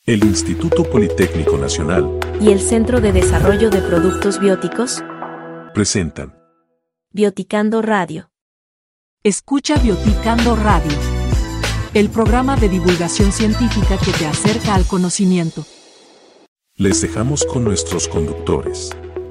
El Instituto Politécnico Nacional y el Centro de Desarrollo de Productos Bióticos presentan Bioticando Radio. Escucha Bioticando Radio, el programa de divulgación científica que te acerca al conocimiento. Les dejamos con nuestros conductores.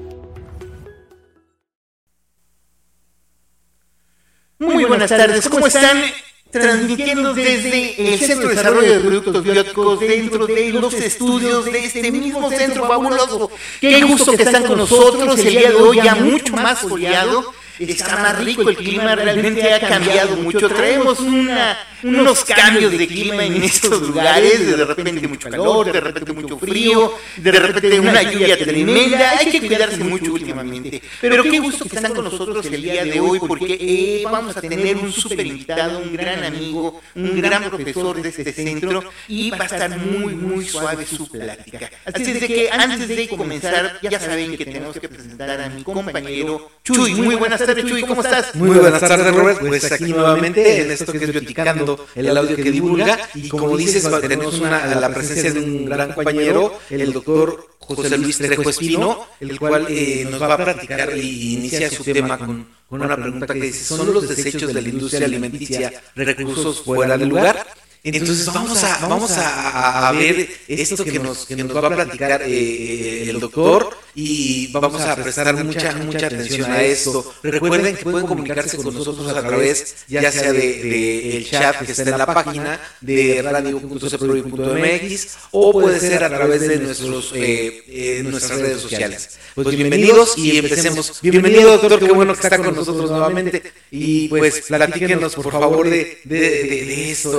Muy buenas tardes, ¿cómo están? Transmitiendo desde el Centro de Desarrollo de Productos Bióticos dentro de los estudios de este mismo centro fabuloso. Qué gusto que están con nosotros el día de hoy, ya mucho más soleado. Está más rico el clima, realmente ha cambiado mucho. Traemos unos cambios de clima en estos lugares, de repente mucho calor, de repente mucho frío, de repente una lluvia tremenda. Hay que cuidarse mucho últimamente. Pero qué gusto que están con nosotros el día de hoy, porque vamos a tener un súper invitado, un gran amigo, un gran profesor de este centro, y va a estar muy suave su plática. Así es de que antes de comenzar, ya saben que tenemos que presentar a mi compañero Chuy. Muy buenas tardes, Chuy, ¿cómo estás? Muy buenas tardes, Robert. Pues aquí nuevamente en esto que es Bioticando, el audio que divulga. Y como dices, tenemos la presencia de un gran compañero, el doctor José Luis Trejo Espino, el cual nos va a platicar y inicia su tema con una pregunta que dice: ¿son los desechos de la industria alimenticia recursos fuera de lugar? Entonces vamos a ver esto que nos va a platicar el doctor, y vamos a prestar mucha atención a esto. Recuerden que pueden comunicarse con nosotros a través ya sea de el chat que está en la página de radio.cprovi.mx, o puede ser a través de nuestras redes sociales. Pues bienvenidos y empecemos. Bienvenido, doctor, qué bueno que está con nosotros nuevamente. Y pues platíquenos por favor de esto,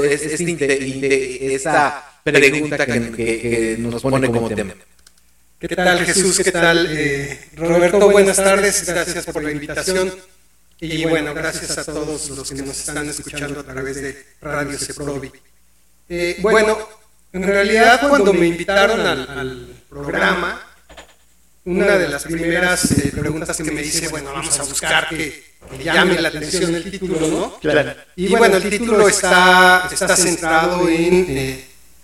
esta pregunta que nos pone como tema. ¿Qué tal, Jesús? ¿Qué tal, Roberto? Buenas tardes, gracias por la invitación. Y bueno, gracias a todos los que nos están escuchando a través de Radio CPROVI. Bueno, en realidad cuando me invitaron al programa, una de las primeras preguntas que me hice, bueno, vamos a buscar que llame la atención el título, ¿no? Claro. Y bueno, el título está centrado en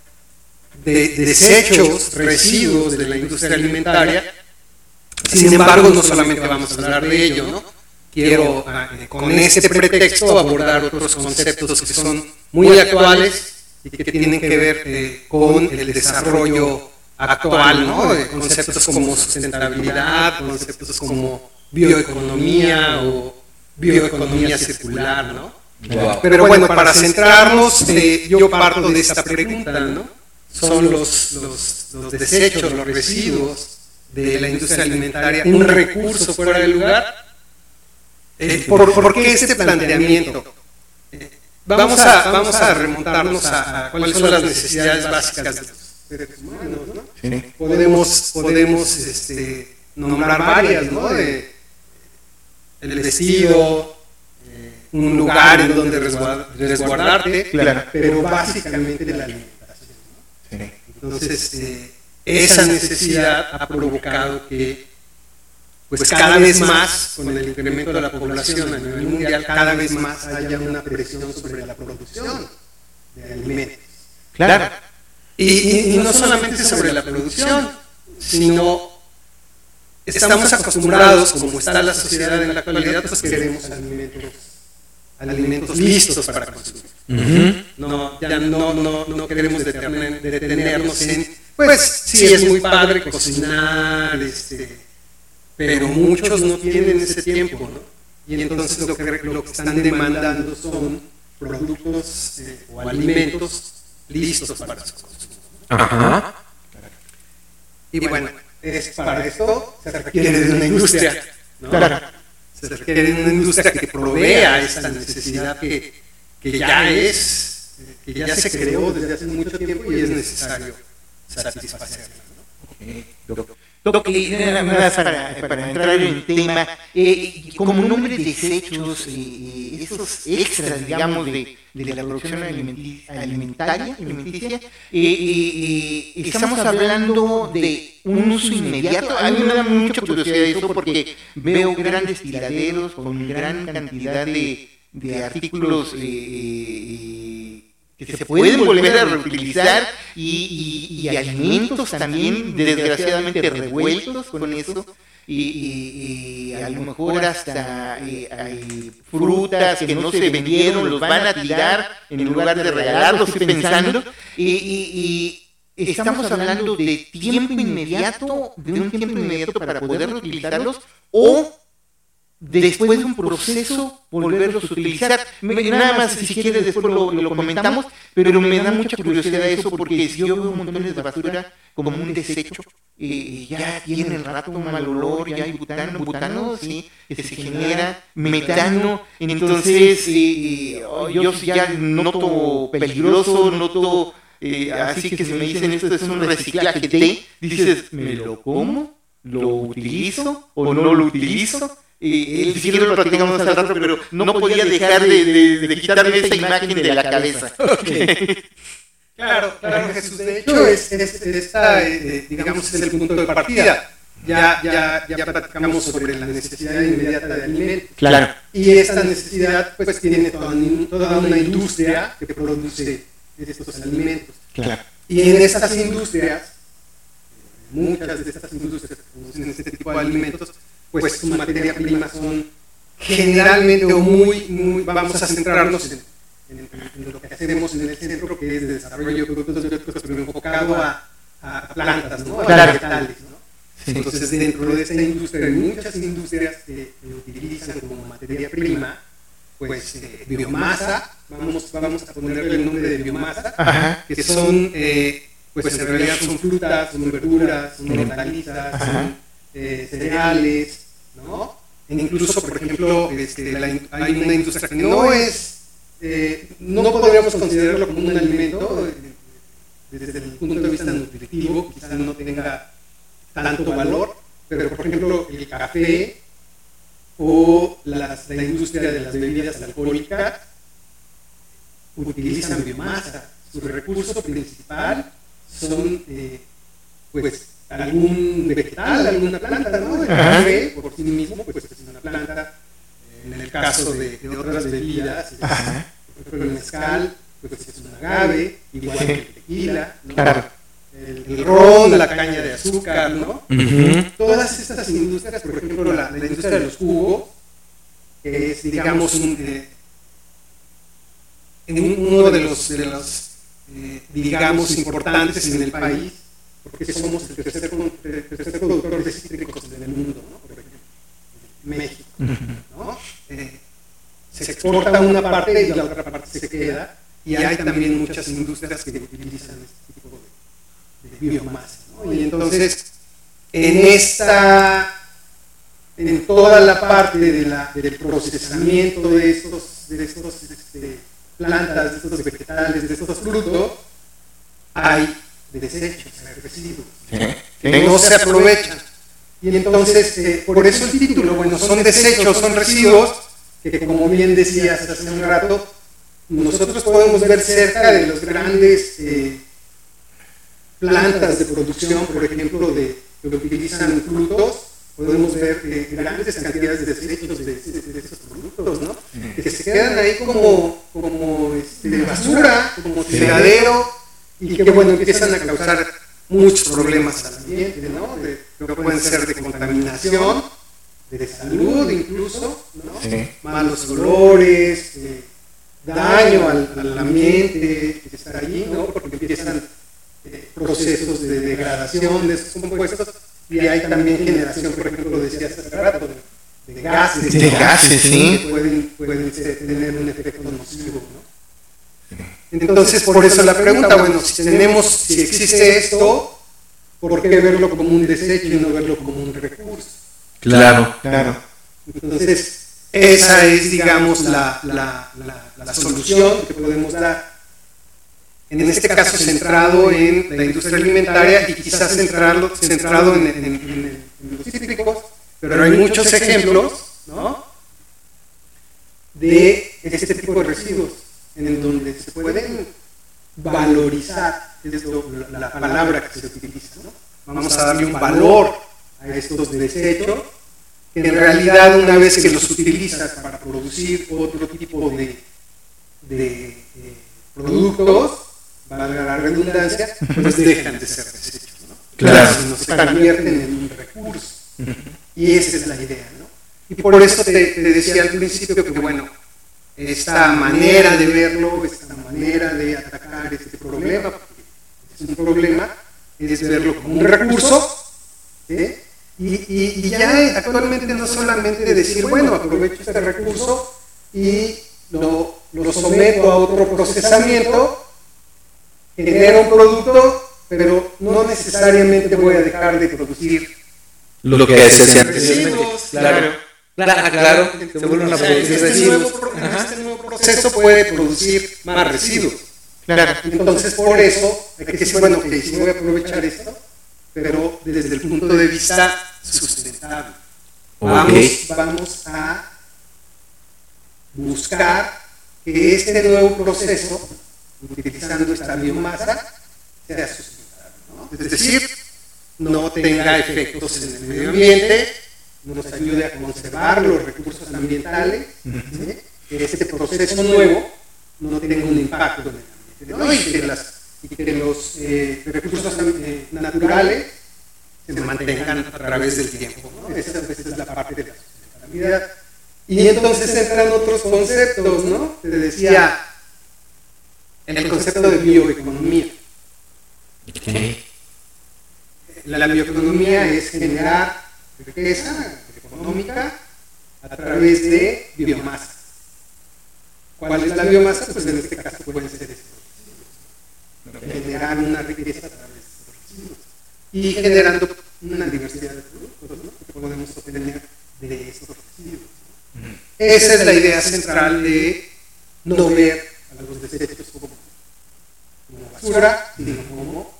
desechos, residuos de la industria alimentaria. Sin embargo, no solamente vamos a hablar de ello, ¿no? Quiero, con este pretexto, abordar otros conceptos que son muy actuales y que tienen que ver con el desarrollo actual, ¿no? Conceptos como sustentabilidad, conceptos como bioeconomía o bioeconomía circular, ¿no? Wow. Pero bueno, para centrarnos, yo parto de esta pregunta, ¿no? Son los desechos, los residuos de la industria alimentaria un recurso fuera del lugar. ¿Por qué este planteamiento? Vamos a remontarnos a cuáles son las necesidades básicas de los seres humanos, ¿no? Sí. Podemos nombrar varias, ¿no? El vestido, un lugar en donde resguardarte, claro, pero básicamente la alimentación, ¿no? Sí. Entonces, esa necesidad ha provocado que, pues cada vez más, con el incremento de la población a nivel mundial, cada vez más haya una presión sobre la producción de alimentos. Claro. Y no solamente sobre la producción, sino estamos acostumbrados, como está la sociedad en la actualidad, pues queremos alimentos listos para consumir. Uh-huh. Ya no queremos detenernos en, pues sí es muy padre cocinar, pero muchos no tienen ese tiempo, ¿no? Y entonces lo que están demandando son productos o alimentos listos para su consumo. Ajá. Y bueno, para esto se requiere de una industria, ¿no? Claro. Se requiere de una industria que provea esta necesidad que ya se creó desde hace mucho tiempo y es necesario satisfacerla, ¿no? Para entrar en el tema, como nombre de desechos, esos extras, digamos, de la producción alimenticia, estamos hablando de un uso inmediato. A mí me da mucha curiosidad eso porque veo grandes tiraderos con gran cantidad de artículos que que se pueden volver a reutilizar y alimentos también desgraciadamente revueltos con eso. Y a lo mejor hasta hay frutas que no se vendieron, los van a tirar en lugar de regalarlos, estoy pensando. Y estamos hablando de tiempo inmediato, de un tiempo inmediato para poder reutilizarlos o después de un proceso volverlos a utilizar. Nada más, si quieres, después lo comentamos, pero me da mucha curiosidad eso, porque si yo veo montones de basura como un desecho, ya tiene el rato un mal olor, ya hay butano, sí, que se genera, metano, entonces yo ya noto peligroso, noto, así que si me dicen esto es un reciclaje de, dices, ¿me lo como? ¿Lo utilizo o no lo utilizo? Si quieres lo platicamos hace rato, pero no podía dejar de quitarme esa imagen de la cabeza. Claro, Jesús. De hecho, digamos, es el punto de partida. Ya platicamos sobre la necesidad inmediata de alimentos. Claro. Y esta necesidad, pues, tiene toda una industria que produce estos alimentos. Claro. Y en estas industrias, muchas de estas industrias que producen este tipo de alimentos, pues su materia prima son generalmente o muy vamos a centrarnos en lo que hacemos en el centro, que es de desarrollo de productos bióticos, pero enfocado a plantas, ¿no? A vegetales, ¿no? Sí. Entonces, dentro de esta industria hay muchas industrias que utilizan como materia prima, pues, biomasa, vamos a ponerle el nombre de biomasa, ajá, que son, pues en realidad son frutas, son verduras, son hortalizas, son cereales, ¿no? E incluso, por ejemplo, hay una industria que no podríamos considerarlo como un alimento desde el punto de vista nutritivo, quizás no tenga tanto valor, pero por ejemplo el café o la industria de las bebidas alcohólicas utilizan biomasa. Su recurso principal son pues algún vegetal, alguna planta, ¿no? El café por sí mismo pues es una planta. En el caso de otras bebidas, por ejemplo el mezcal, pues es un agave, igual que el tequila, ¿no? Claro. El ron, la caña de azúcar, ¿no? Todas estas industrias, por ejemplo la industria de los jugos, que es, digamos, uno de los digamos, importantes en el país, porque somos el tercer productor de cítricos en el mundo, ¿no? Por ejemplo, México, ¿no? Se exporta una parte y la otra parte se queda, y hay también muchas industrias que utilizan este tipo de biomasa, ¿no? Y entonces, en toda la parte del procesamiento de estos plantas, de estos vegetales, de estos frutos, hay desechos, hay residuos que no se aprovechan. Y entonces, por eso el título, bueno, son desechos, son residuos, que como bien decías hace un rato, nosotros podemos ver cerca de los grandes plantas de producción, por ejemplo, que utilizan frutos, podemos ver grandes cantidades de desechos de esos productos, ¿no? Que se quedan ahí como basura, como tiradero, y que, bueno, empiezan a causar muchos problemas al ambiente, ¿no? Que pueden ser de contaminación, de salud incluso, ¿no? Sí. Malos olores, daño al ambiente que está allí, ¿no? Porque empiezan procesos de degradación de esos compuestos, y hay también generación, por ejemplo, decías hace rato, de gases. De gases, sí. Que pueden tener un efecto nocivo, ¿no? Entonces, por eso la pregunta, bueno, si existe esto, ¿por qué verlo como un desecho y no verlo como un recurso? Claro. Entonces, esa es, digamos, la solución que podemos dar. En este caso, centrado en la industria alimentaria y quizás centrado en los cítricos, pero hay muchos ejemplos, ¿no? De este tipo de residuos, en donde se pueden valorizar, es la palabra que se utiliza, ¿no? Vamos a darle un valor a estos desechos, que en realidad una vez que los utilizas para producir otro tipo de productos, valga la redundancia, pues dejan de ser desechos, ¿no? Claro. Sino se convierten en un recurso. Y esa es la idea, ¿no? Y por eso te decía al principio que, bueno, esta manera de verlo, esta manera de atacar este problema, porque es un problema, es verlo como un recurso, ¿sí? Y ya actualmente no solamente decir, bueno, aprovecho este recurso y lo someto a otro procesamiento, genero un producto, pero no necesariamente voy a dejar de producir lo que se hacía antes. residuos. Claro, se vuelven a producir residuos. Este nuevo proceso puede producir más residuos. Claro. Entonces, por eso hay que decir, bueno, que si voy a aprovechar esto, pero desde el punto de vista sustentable. Vamos a buscar que este nuevo proceso, utilizando esta biomasa, sea sustentable, ¿no? Es decir, no tenga efectos en el medio ambiente, nos ayude a conservar los recursos ambientales, ¿sí? Que este proceso nuevo no tenga un impacto en el ambiente, ¿no? Y que los recursos naturales se mantengan a través del tiempo, ¿no? Esa es la parte de la sustentabilidad. Y entonces entran otros conceptos, ¿no? Te decía, el concepto de bioeconomía. Okay. La bioeconomía es generar riqueza económica a través de biomasa. ¿Cuál es la biomasa? Pues en este caso pueden ser estos residuos. Generar una riqueza a través de estos residuos. Y generando una diversidad de productos, ¿no? Que podemos obtener de estos residuos. Esa es la idea central de no ver a los desechos como basura, sino como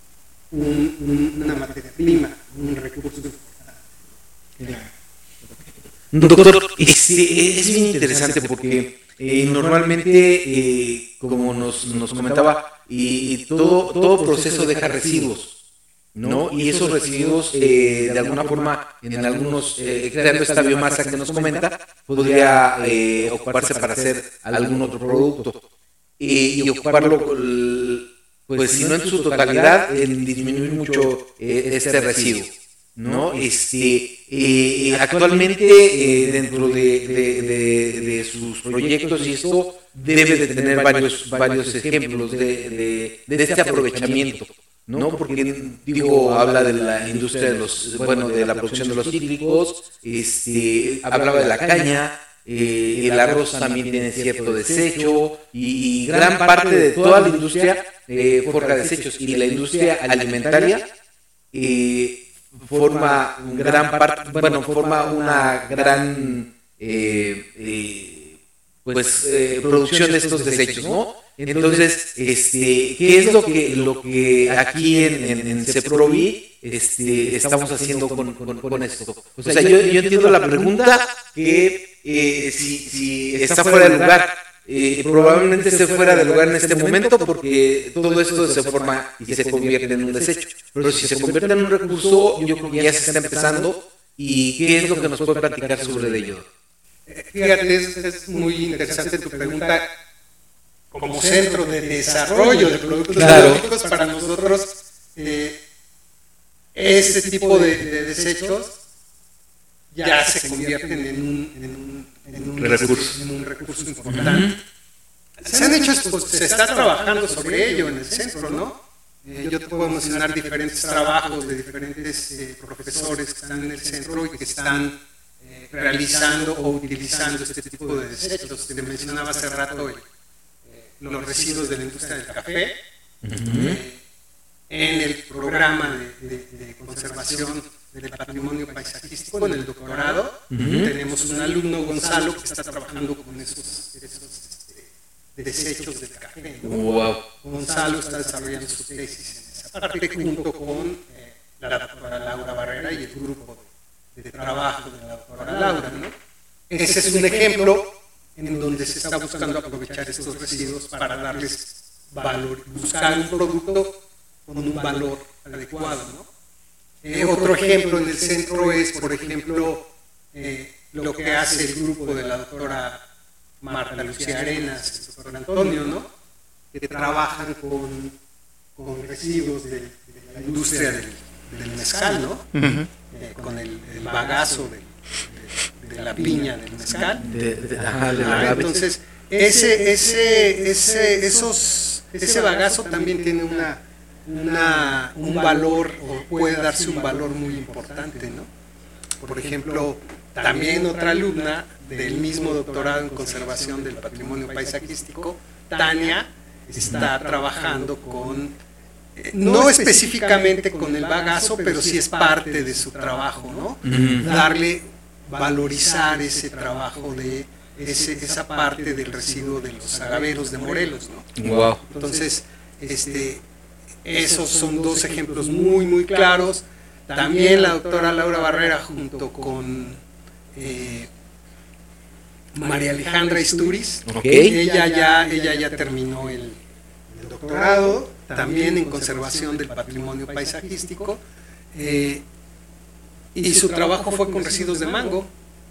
una materia prima, un recurso importante. Doctor, es bien interesante porque normalmente, como nos comentaba, y todo proceso deja residuos, ¿no? Y esos residuos, de alguna forma, en algunos, creando esta biomasa que nos comenta, podría ocuparse para hacer algún otro producto y ocuparlo, pues si no en su totalidad, en disminuir mucho este residuo, ¿no? Actualmente, dentro de sus proyectos y esto, debe de tener varios ejemplos de este aprovechamiento, ¿no? Porque, habla de la industria de la producción de los cítricos, hablaba de la caña, el arroz también tiene cierto desecho, y gran parte de toda la industria forja desechos, y la industria alimentaria forma una gran producción de estos desechos, ¿no? Entonces, ¿qué es lo que aquí en CEPROVI estamos haciendo con esto? O sea, yo entiendo la pregunta que si está fuera de lugar, probablemente esté fuera de lugar en este momento porque todo esto se forma y se convierte en un desecho. Pero si se convierte en un recurso, yo creo que ya se está empezando. ¿Y qué es lo que nos puede platicar sobre ello? Fíjate, es muy interesante tu pregunta. Como centro de desarrollo de productos biológicos, para nosotros este tipo de desechos ya se convierten en un recurso importante. Se está trabajando sobre ello en el centro, ¿no? Yo te puedo mencionar diferentes trabajos de diferentes profesores que están en el centro y que están realizando o utilizando este tipo de desechos. Te mencionaba hace rato los residuos de la industria del café. En el programa de conservación del patrimonio paisajístico, en el doctorado, tenemos un alumno, Gonzalo, que está trabajando con esos desechos del café, ¿no? Wow. Gonzalo está desarrollando su tesis en esa parte junto con la doctora Laura Barrera y el grupo de trabajo de la doctora Laura, ¿no? Ese es un ejemplo en donde se está buscando aprovechar estos residuos para darles valor, buscar un producto con un valor adecuado, ¿no? Otro ejemplo en el centro es, por ejemplo, lo que hace el grupo de la doctora Marta Lucía Arenas, el doctor Antonio, ¿no? que trabajan con residuos de la industria del mezcal, ¿no? Con el bagazo de la piña del mezcal. Entonces, ese bagazo también tiene un valor, o puede darse un valor muy importante, ¿no? Por ejemplo, también otra alumna del mismo doctorado en conservación del patrimonio paisajístico, Tania, está trabajando no específicamente con el bagazo, pero sí es parte de su trabajo, ¿no? Valorizar ese trabajo de esa parte del residuo de los agaveros de Morelos, ¿no? Wow. Entonces, esos son dos ejemplos muy, muy claros. También la doctora Laura Barrera, junto con María Alejandra Isturiz, ella ya terminó el doctorado, también en conservación del patrimonio paisajístico, y su trabajo fue con residuos de mango,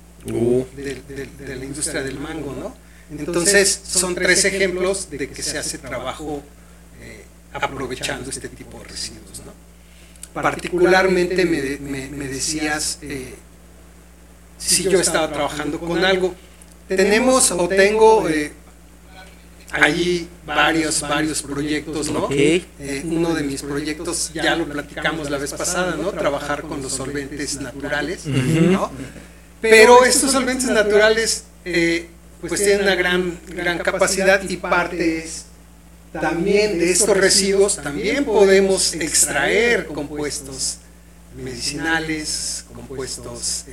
de la industria del mango, ¿no? Entonces, son 3 ejemplos de que se hace trabajo aprovechando este tipo de residuos, ¿no? Particularmente me decías si yo estaba trabajando con algo. Tengo allí varios proyectos, ¿no? Uno de mis proyectos, ya lo platicamos la vez pasada, ¿no? Trabajar con los solventes naturales, ¿no? Pero estos solventes naturales pues tienen una gran capacidad, y parte es también de estos residuos también podemos extraer compuestos medicinales, compuestos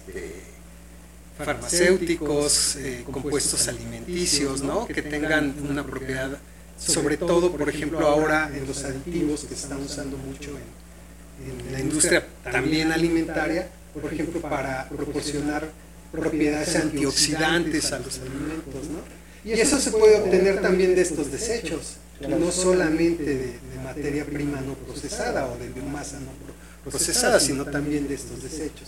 farmacéuticos, compuestos alimenticios, ¿no? Que tengan una propiedad, sobre todo, por ejemplo, ahora en los aditivos que se están usando mucho en la industria también alimentaria, por ejemplo, para proporcionar propiedades antioxidantes a los alimentos, ¿no? Y eso se puede obtener también de estos desechos, no solamente de materia prima no procesada o de biomasa no procesada, sino también de estos desechos.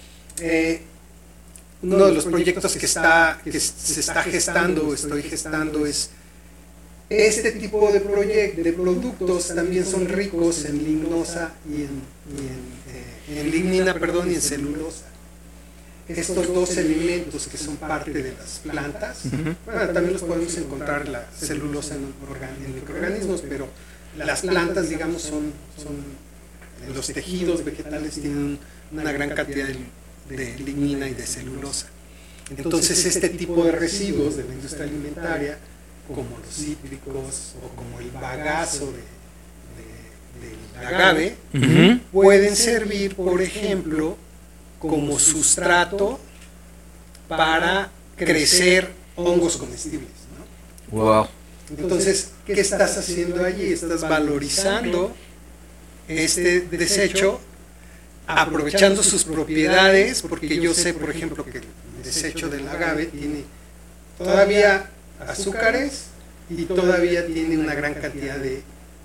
Uno de los proyectos que se está gestando, estoy gestando, es este tipo de productos también son ricos en lignosa y en lignina, y en celulosa. Estos 2 elementos que son parte de las plantas, bueno, también los podemos encontrar la celulosa en microorganismos, pero las plantas, digamos, son los tejidos vegetales tienen una gran cantidad de lignina y de celulosa. Entonces, este tipo de residuos de la industria alimentaria, como los cítricos o como el bagazo del agave, pueden servir, por ejemplo, como sustrato para crecer hongos comestibles, ¿no? Wow. Entonces, ¿qué estás haciendo allí? Estás valorizando este desecho, aprovechando sus propiedades, porque yo sé, por ejemplo, que el desecho del agave tiene todavía azúcares y todavía tiene una gran cantidad de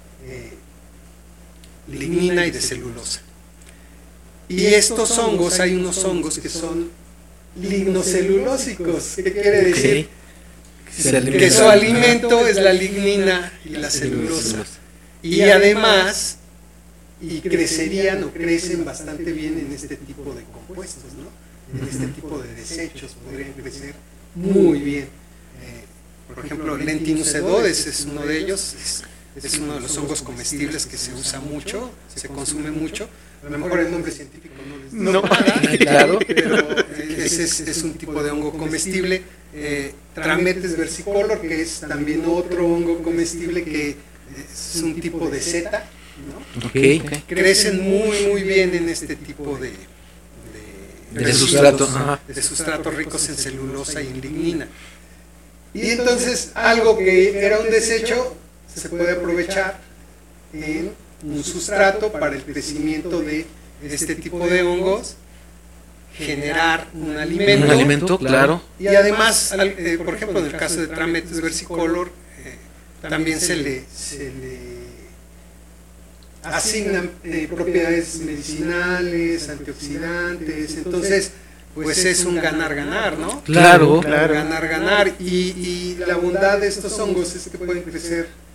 lignina y de celulosa. Y estos hongos, hay unos hongos que son lignocelulósicos. ¿Qué quiere decir? Que su alimento es la lignina y la celulosa. Y además, crecerían o crecen bastante bien en este tipo de compuestos, ¿no? En este tipo de desechos podrían crecer muy bien. Por ejemplo, Lentinus sedodes es uno de ellos, es uno de los hongos comestibles que se usa mucho, se consume mucho. A lo mejor el nombre científico no les dice nada, claro, pero ese es un tipo de hongo comestible. Trametes versicolor, que es también otro hongo comestible que es un tipo de seta, ¿no? Crecen muy bien en este tipo de sustratos ricos en celulosa y en lignina. Y entonces algo que era un desecho se puede aprovechar en un sustrato para el crecimiento de este tipo de hongos, generar un alimento. Un alimento, claro. Y además, por ejemplo, en el caso de Trametes versicolor, también se le asignan propiedades medicinales, antioxidantes. Entonces, pues es un ganar-ganar, ¿no? Claro. Ganar-ganar. Y la bondad de estos hongos es que pueden crecer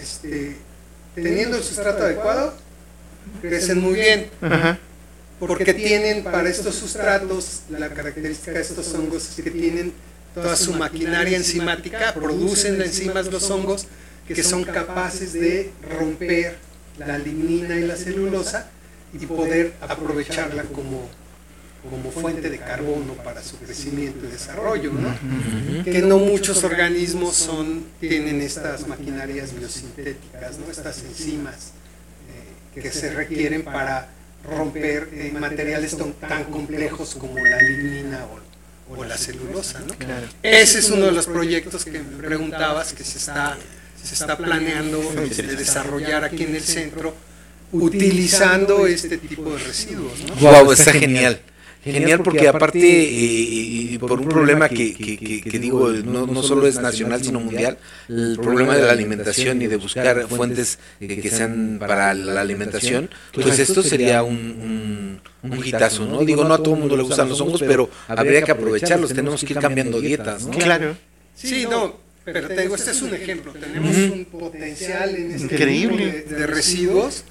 teniendo el sustrato adecuado, crecen muy bien. Ajá. Porque tienen para estos sustratos, la característica de estos hongos es que tienen toda su maquinaria enzimática, producen enzimas los hongos que son capaces de romper la lignina y la celulosa y poder aprovecharla como fuente de carbono para su crecimiento y desarrollo, ¿no? Que no muchos organismos tienen estas maquinarias biosintéticas, ¿no? Estas enzimas que se requieren para romper materiales tan complejos como la lignina o la celulosa, ¿no? Claro. Ese es uno de los proyectos que me preguntabas que se está planeando desarrollar aquí en el centro utilizando este tipo de residuos, ¿no? Wow, está genial. Genial porque aparte, y por un problema que digo, no solo es nacional sino mundial, el problema de la alimentación y de buscar fuentes que sean para la alimentación, pues esto sería un hitazo, ¿no? Digo, no a todo el mundo le gustan los hongos, pero habría que aprovecharlos, tenemos que ir cambiando dietas, ¿no? Claro. Sí, no, pero te digo, este es un ejemplo, tenemos un potencial en este tipo de residuos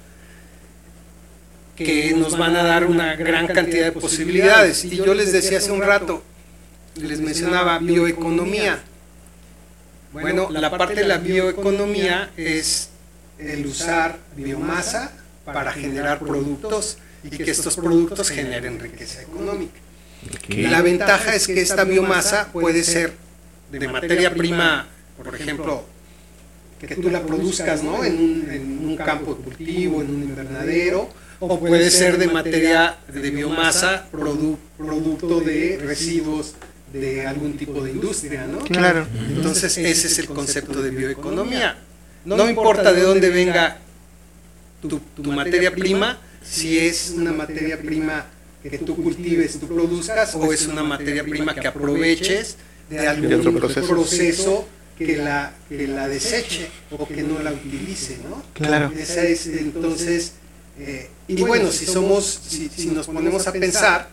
que nos van a dar una gran cantidad de posibilidades. Y yo les decía hace un rato, les mencionaba bioeconomía. Bueno, la parte de la bioeconomía es el usar biomasa para generar productos y que estos productos generen riqueza económica. La ventaja es que esta biomasa puede ser de materia prima, por ejemplo, que tú la produzcas, ¿no? en un campo de cultivo, en un invernadero, o puede ser de materia de biomasa, producto de residuos de algún tipo de industria, ¿no? Claro. Entonces ese es el concepto de bioeconomía. No importa de dónde venga tu materia prima, si es una materia prima que tú cultives, tú produzcas, o es una materia prima que aproveches de algún proceso que la deseche o que no la utilice, ¿no? Claro. Esa es entonces... y bueno, si nos ponemos a pensar,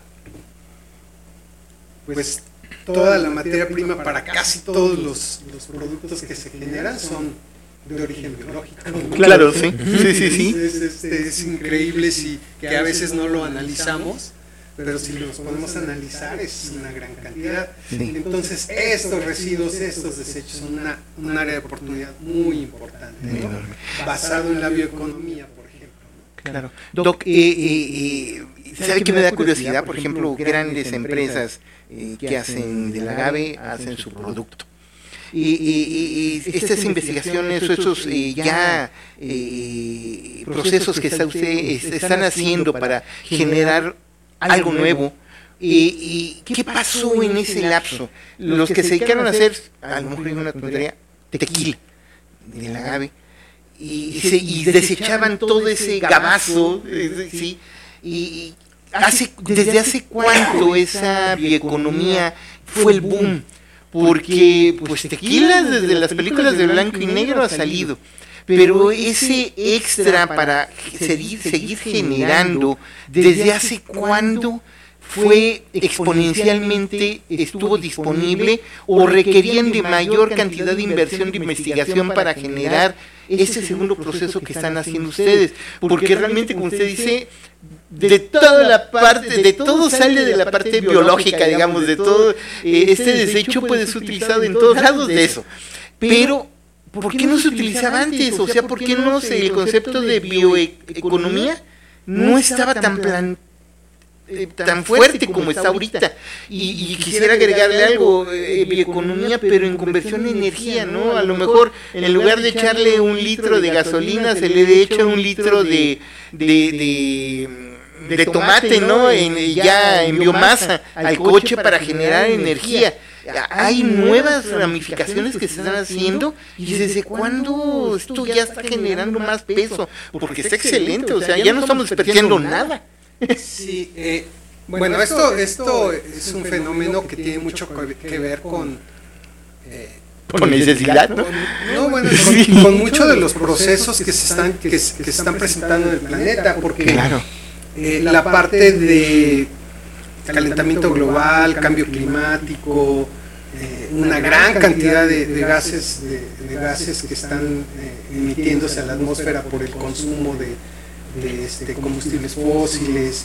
pues toda la materia prima para casi todos los productos que se generan son de origen biológico. Claro, sí. Sí. Es increíble que a veces no lo analizamos, pero si nos ponemos a analizar es una gran cantidad. Sí. Entonces estos residuos, estos desechos son un área de oportunidad muy importante, ¿no? Basado en la bioeconomía, por ejemplo. Claro. Doc, ¿sabe qué me da curiosidad? Por ejemplo, grandes empresas que hacen del agave, hacen su producto. Y estas investigaciones o esos procesos que están haciendo para generar algo nuevo, ¿qué pasó en ese lapso? Los que se dedicaron a hacer, a lo mejor una tontería, tequila del agave, y desechaban todo ese gabazo, ¿sí? Y ¿desde hace cuánto esa bioeconomía fue el boom? Porque pues tequila desde las películas de blanco y negro ha salido, pero ese extra para seguir generando, ¿desde hace cuándo fue exponencialmente, estuvo disponible o requerían de mayor cantidad de inversión de investigación para generar ese segundo proceso que están haciendo ustedes? Porque realmente, como usted dice, de toda la parte, de todo sale de la parte biológica, digamos, de todo, este desecho puede ser utilizado en todos lados de eso, pero ¿por qué no se utilizaba antes? O sea, ¿por qué no el concepto de bioeconomía no estaba tan fuerte como está ahorita? Y quisiera agregarle algo, bioeconomía, pero en conversión de energía, ¿no? A lo mejor en lugar de echarle 1 litro de gasolina, se le echa 1 litro de tomate, ¿no? Ya en biomasa al coche para generar energía. Hay nuevas ramificaciones que se están haciendo, y desde cuándo esto ya está generando más peso, porque está excelente, o sea, ya no estamos desperdiciando nada. Sí, bueno, esto es un fenómeno que tiene mucho que ver con necesidad, ¿no? Con muchos de los procesos que se están presentando en el planeta, porque claro, la parte de calentamiento global, cambio climático, una gran cantidad de gases que están emitiéndose a la atmósfera por el consumo de combustibles fósiles.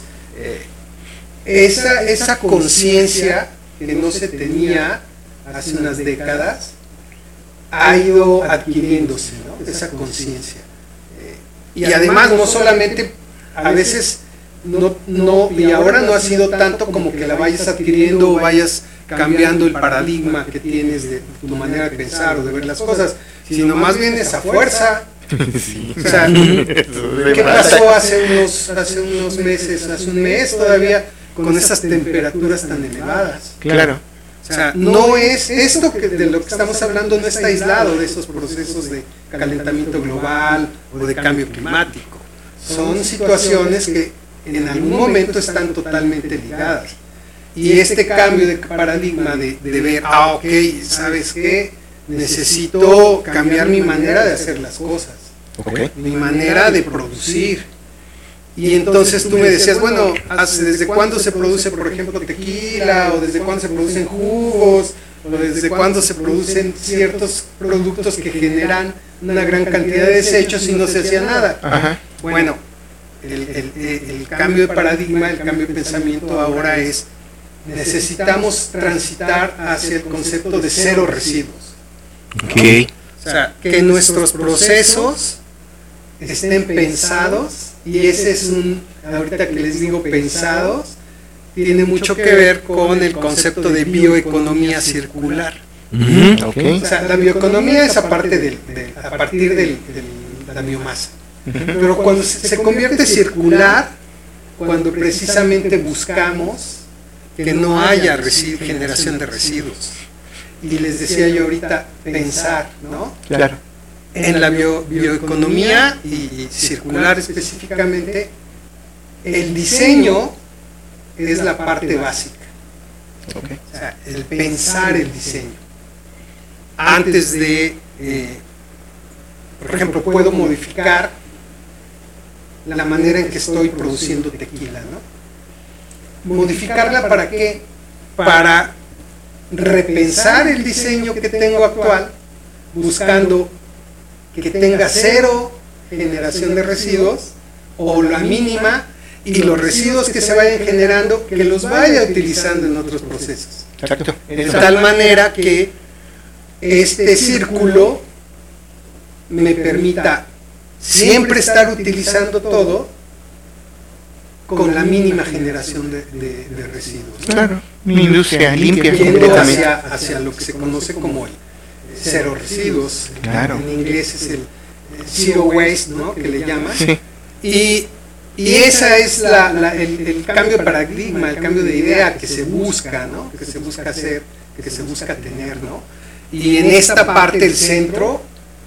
Esa conciencia que no se tenía hace unas décadas ha ido adquiriéndose, ¿no? Esa conciencia. Y además no solamente, a veces y ahora no ha sido tanto como que la vayas adquiriendo o vayas cambiando el paradigma que tienes de tu manera de pensar o de ver las cosas, sino más bien esa fuerza. Sí. O sea, ¿qué pasó hace unos meses, hace un mes todavía, con esas temperaturas tan elevadas? Claro. O sea, no es esto de lo que estamos hablando, no está aislado de esos procesos de calentamiento global o de cambio climático. Son situaciones que en algún momento están totalmente ligadas. Y este cambio de paradigma de ver, ok, ¿sabes qué? Necesito cambiar mi manera de hacer las cosas, mi manera de producir. Y entonces tú me decías, bueno, ¿desde cuándo se produce, por ejemplo, tequila? ¿O desde cuándo se producen jugos? ¿O desde cuándo se producen ciertos productos que generan una gran cantidad de desechos y no se hacía nada? Ajá. Bueno, el cambio de paradigma, el cambio de pensamiento ahora es, necesitamos transitar hacia el concepto de cero residuos. Ok. O sea, que nuestros procesos estén pensados, y ese es ahorita que les digo pensados, tiene mucho que ver con el concepto de bioeconomía circular. Okay. O sea, la bioeconomía es a partir de la biomasa. Pero cuando se convierte circular, cuando precisamente buscamos que no haya generación de residuos. Y les decía yo ahorita, pensar, ¿no? Claro. En la bioeconomía y circular específicamente, el diseño es la parte básica. Okay. O sea, el pensar el diseño. Antes de, por ejemplo, puedo modificar la manera en que estoy produciendo tequila, ¿no? ¿Modificarla para qué? Para repensar el diseño que tengo actual, buscando que tenga cero generación de residuos o la mínima, y los residuos que se vayan generando que los vaya utilizando en otros procesos. Exacto. De tal manera que este círculo me permita siempre estar utilizando todo con la mínima generación de residuos. Claro. Una industria limpia Yendo completamente. hacia lo que se conoce como el cero residuos. Claro. En inglés es el zero waste, ¿no? Que le llaman. Sí. Y esa es el cambio de paradigma, el cambio de idea que se busca, ¿no? Que se busca hacer, que se busca tener, ¿no? Y en esta parte el centro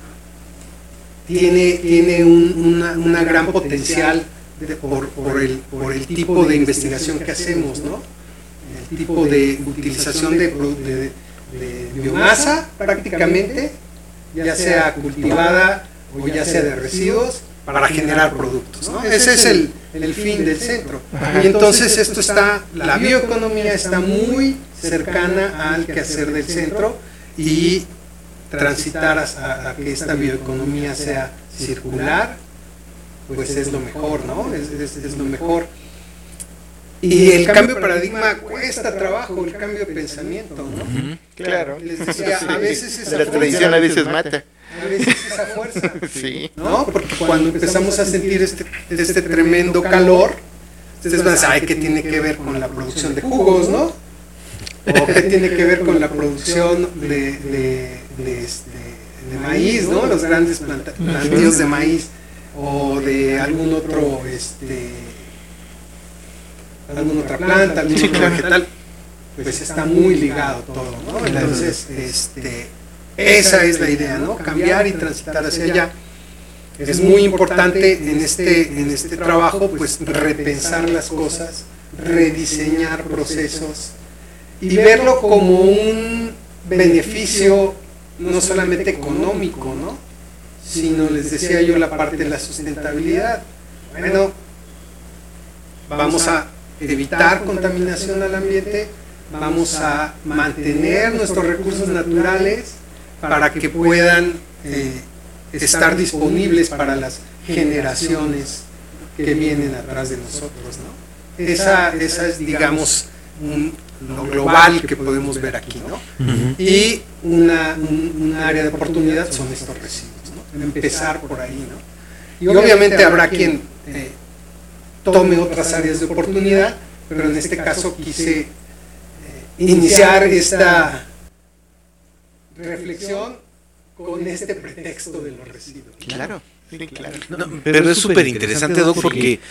tiene una gran potencial por el tipo de investigación que hacemos, ¿no? El tipo de utilización de biomasa prácticamente, ya sea cultivada o ya sea de residuos, para generar productos, ¿no? Ese es el fin del centro. Y entonces la bioeconomía está muy cercana al quehacer del centro, y transitar a que esta bioeconomía sea circular, pues es lo mejor, ¿no? Es lo mejor. Y el cambio de paradigma cuesta trabajo, el cambio de pensamiento, ¿no? Claro. Les decía, a veces esa La tradición a veces mata. A veces esa fuerza. Sí. ¿No? Porque cuando empezamos a sentir este tremendo calor, ustedes van a decir, ay, ¿qué tiene que ver con la producción de jugos, no? O ¿qué tiene que ver con la producción de maíz, ¿no? Los grandes plantíos de maíz, o de alguna otra planta, algún otro vegetal. Pues está muy ligado todo, ¿no? Entonces, esa es la idea, ¿no? Cambiar y transitar hacia allá. Es muy importante en este trabajo, pues, repensar las cosas, rediseñar procesos y verlo como un beneficio no solamente económico, ¿no? Sino, les decía yo, la parte de la sustentabilidad. Bueno, vamos a evitar contaminación al ambiente, vamos a mantener nuestros recursos naturales para que puedan estar disponibles para las generaciones que vienen atrás de nosotros, ¿no? Esa es, digamos, lo global que podemos ver aquí, ¿no? Y un área de oportunidad son estos residuos, ¿no? Empezar por ahí, ¿no? Y obviamente habrá quien tome otras áreas de oportunidad, pero en este caso quise iniciar esta reflexión con este pretexto de los residuos. Claro. Sí, claro. No, pero es súper interesante, Doc, porque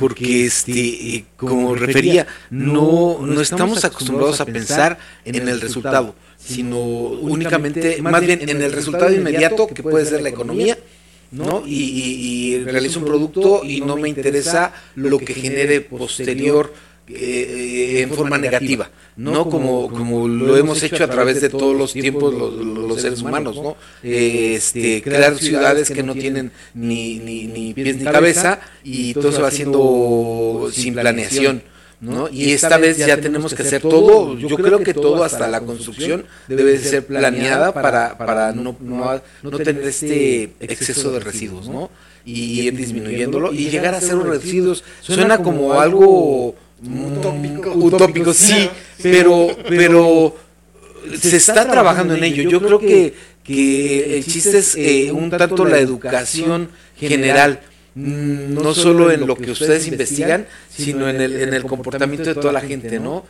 como refería, no estamos acostumbrados a pensar en el resultado, sino únicamente, más bien en el resultado inmediato, que puede ser la economía, ¿no? Y realizo un producto y no me interesa lo que genere posterior en forma negativa, ¿no? Como lo hemos hecho a través de todos los tiempos los seres humanos, ¿no? Crear ciudades que no tienen ni pies ni cabeza, y todo se va haciendo sin planeación, ¿no? Y esta vez ya tenemos que hacer todo. Yo creo que todo, hasta la construcción, debe de ser planeada para no tener este exceso de residuos, ¿no? Y ir disminuyéndolo y llegar a cero residuos. Suena como algo utópico, sí, pero se está trabajando en ello. Yo creo que el chiste es un tanto la educación general, no solo en lo que ustedes investigan, sino en el comportamiento de toda la gente, ¿no?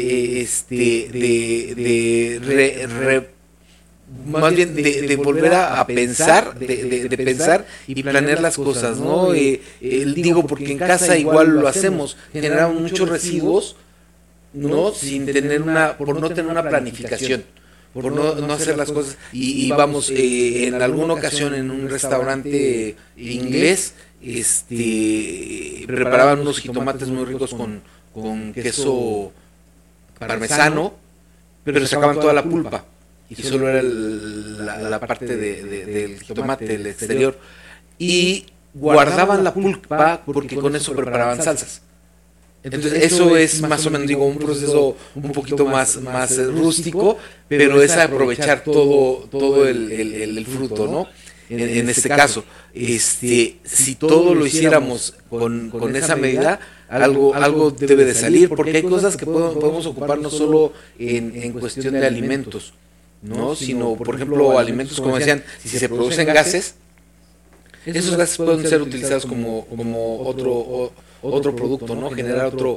Más bien de volver a pensar, de pensar y planear las cosas, ¿no? Digo, porque en casa igual lo hacemos, generamos muchos residuos, ¿no? Por no tener una planificación, por no hacer las cosas. Y vamos, en alguna ocasión en un restaurante inglés, preparaban unos jitomates muy ricos con queso parmesano, pero sacaban toda la pulpa. Y solo era la parte del jitomate, el exterior. Y guardaban la pulpa porque con eso preparaban salsas. Entonces eso es más o menos, digo, un proceso un poquito más rústico, pero es aprovechar todo el fruto, ¿no? En este caso, si todo lo hiciéramos con esa medida, algo debe de salir, porque hay cosas que podemos ocupar no solo en cuestión de alimentos, ¿no? Sino, por ejemplo, alimentos, como decían, si se producen gases, esos gases pueden ser utilizados como otro producto, ¿no? Generar otro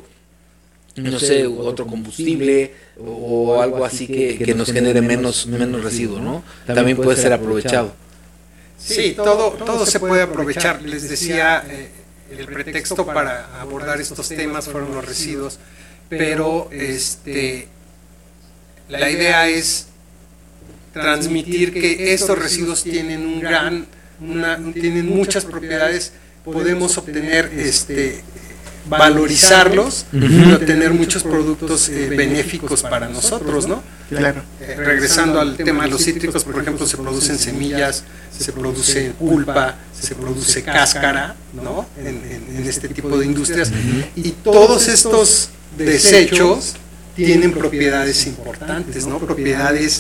combustible o algo así que nos genere menos residuo, ¿no? También puede ser aprovechado. Sí, todo se puede aprovechar. Les decía, el pretexto para abordar estos temas fueron los residuos, pero la idea es transmitir que estos residuos tienen tienen muchas propiedades. Podemos obtener, valorizarlos y obtener muchos productos benéficos para nosotros, ¿no? Claro. Regresando al tema de los cítricos, por ejemplo, se producen semillas, se produce pulpa, se produce cáscara, ¿no? En este tipo de industrias. Y todos estos desechos tienen propiedades importantes, ¿no? Propiedades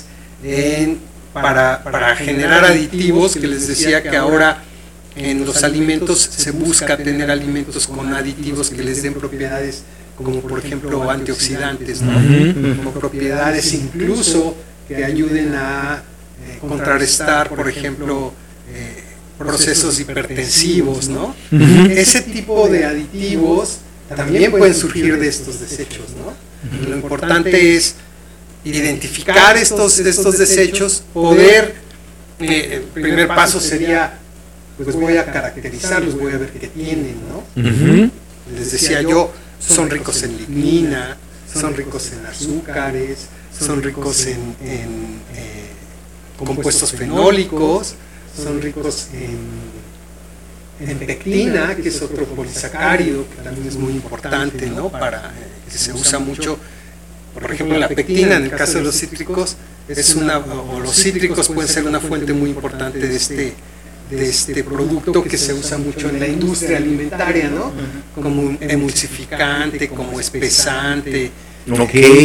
para generar aditivos, que les decía que ahora en los alimentos se busca tener alimentos con aditivos que les den propiedades como por ejemplo antioxidantes, ¿no? O propiedades incluso que ayuden a contrarrestar, por ejemplo, procesos hipertensivos, ¿no? Ese tipo de aditivos también pueden surgir de estos desechos, ¿no? Lo importante es identificar estos desechos, poder, el primer paso sería, pues voy a caracterizarlos, voy a ver qué tienen, ¿no? Les decía yo, son ricos en lignina, son ricos en azúcares, son ricos en compuestos fenólicos, son ricos en pectina, que es otro polisacárido que también es muy importante, ¿no? Que se usa mucho. Por ejemplo, la pectina, en el caso de los cítricos, o los cítricos pueden ser una fuente muy importante de este producto que se usa mucho en la industria alimentaria, ¿no? Como emulsificante, como espesante.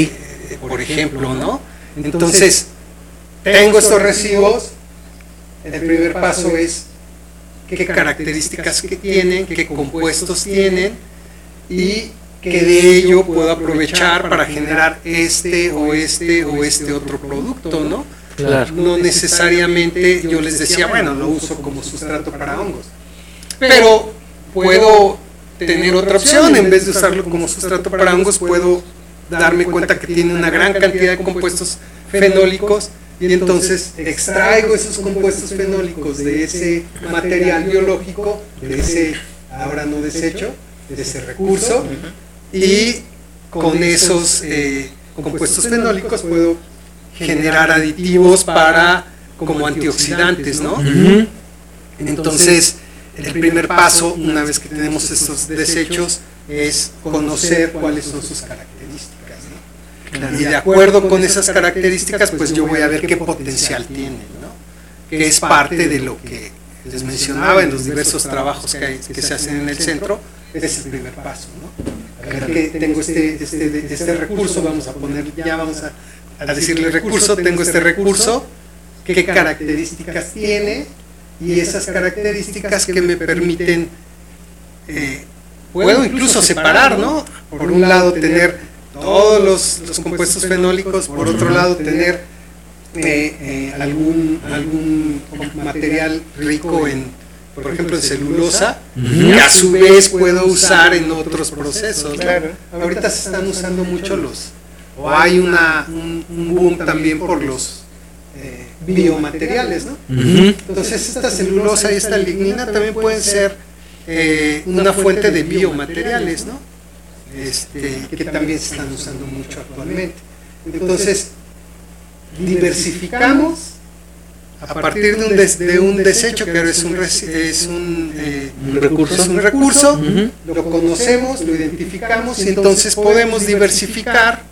por ejemplo, ¿no? Entonces, tengo estos residuos, el primer paso es qué características que tienen, qué compuestos tienen, y que de ello puedo aprovechar para generar este otro producto, ¿no? Claro. No necesariamente, yo les decía, bueno, lo uso como sustrato para hongos, pero puedo tener otra opción. En vez de usarlo como sustrato para hongos, puedo darme cuenta que tiene una gran cantidad de compuestos fenólicos, y entonces extraigo esos compuestos fenólicos de ese material biológico, de ese ahora no desecho, de ese recurso, y con esos compuestos fenólicos puedo generar aditivos como antioxidantes, ¿no? Entonces, el primer paso, una vez que tenemos estos desechos, es conocer cuáles son sus características, ¿no? Claro. Y de acuerdo con esas características, pues yo voy a ver qué potencial tienen, ¿no? Que es parte de lo que les mencionaba en los diversos trabajos que se hacen en el centro. Es el primer paso, ¿no? A ver que tengo este recurso, vamos a decirle recurso, tengo este recurso, qué características tiene, y esas características que me permiten, puedo incluso separar, ¿no? Por un lado tener todos los compuestos fenólicos, por otro lado tener algún material rico por ejemplo, en celulosa, que a su vez puedo usar en otros procesos, ¿no? Claro. Ahorita se están usando mucho o hay un boom también por los biomateriales, ¿no? Entonces esta celulosa y esta lignina también pueden ser una fuente de biomateriales, ¿no? Que también se están usando mucho actualmente. Entonces, diversificamos a partir de un desecho, que ahora es un recurso, lo conocemos, lo identificamos, y entonces podemos diversificar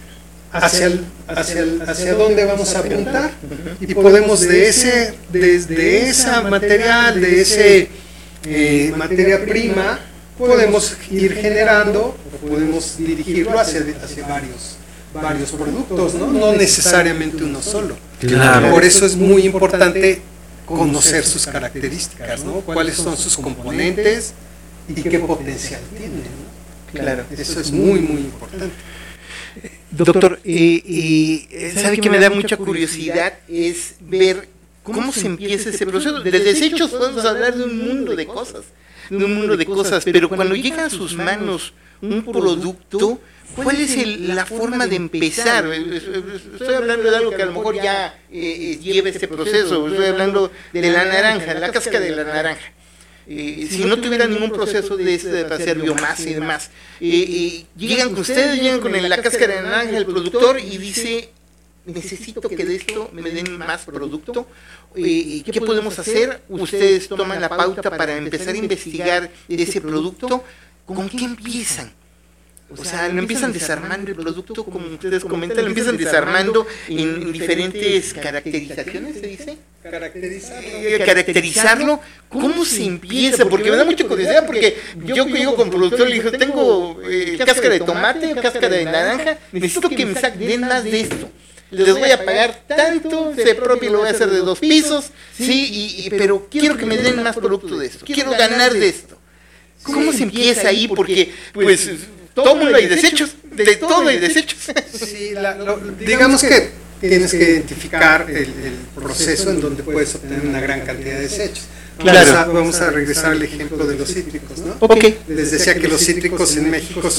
hacia dónde vamos a apuntar, y podemos desde esa material, de ese materia prima, podemos ir generando, o podemos dirigirlo hacia varios productos, ¿no? No necesariamente uno solo. Claro. Por eso es muy importante conocer sus características, ¿no? Cuáles son sus componentes y qué potencial tienen, ¿no? Claro, eso es muy, muy importante. Doctor, ¿sabe que me da mucha curiosidad? Es ver cómo se empieza ese proceso. De desechos podemos hablar de un mundo de cosas, pero cuando llega a sus manos un producto, ¿cuál es la forma de empezar? Estoy hablando de algo que a lo mejor ya lleva este proceso. Estoy hablando de la naranja, la cáscara de la naranja. Si no tuviera ningún proceso de hacer biomasa y demás, llegan con la cáscara de naranja el productor y dice: necesito que de esto me den más producto. ¿Qué podemos hacer? Ustedes toman la pauta para empezar a investigar ese producto. ¿Con qué empiezan? O sea, lo empiezan desarmando el producto, como ustedes comentan, lo empiezan desarmando en diferentes caracterizaciones, ¿se dice? Caracterizarlo. ¿Cómo se empieza? Porque me da mucha curiosidad, porque yo que llego con productor le digo: tengo cáscara de tomate, cáscara de naranja, necesito que me den más de esto. Les voy a pagar tanto, de propio lo voy a hacer de 2 pisos, sí, pero quiero que me den más producto de esto, quiero ganar de esto. ¿Cómo se empieza ahí? Porque, pues, todo mundo hay desechos, de todo hay desechos. Sí, digamos que tienes que identificar el proceso en donde puedes obtener una gran cantidad de desechos. Claro. Vamos a regresar al ejemplo de los cítricos, ¿no? Ok. Les decía que los cítricos en México es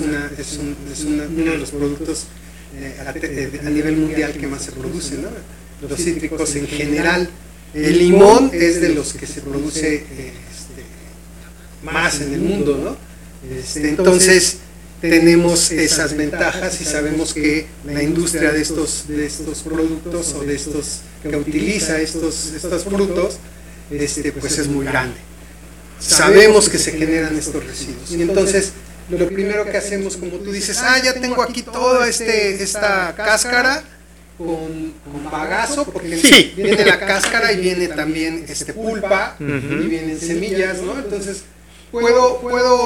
uno de los productos a nivel mundial que más se producen, ¿no? Los cítricos en general. El limón es de los que se produce más en el mundo, ¿no? Entonces tenemos esas ventajas y sabemos que la industria de estos productos, o de estos que utiliza estos frutos, pues es muy grande. Sabemos que se generan estos residuos, y entonces lo primero que hacemos, como tú dices, ya tengo aquí toda esta cáscara con bagazo, porque sí, viene la cáscara y viene también pulpa, y vienen semillas, ¿no? Entonces puedo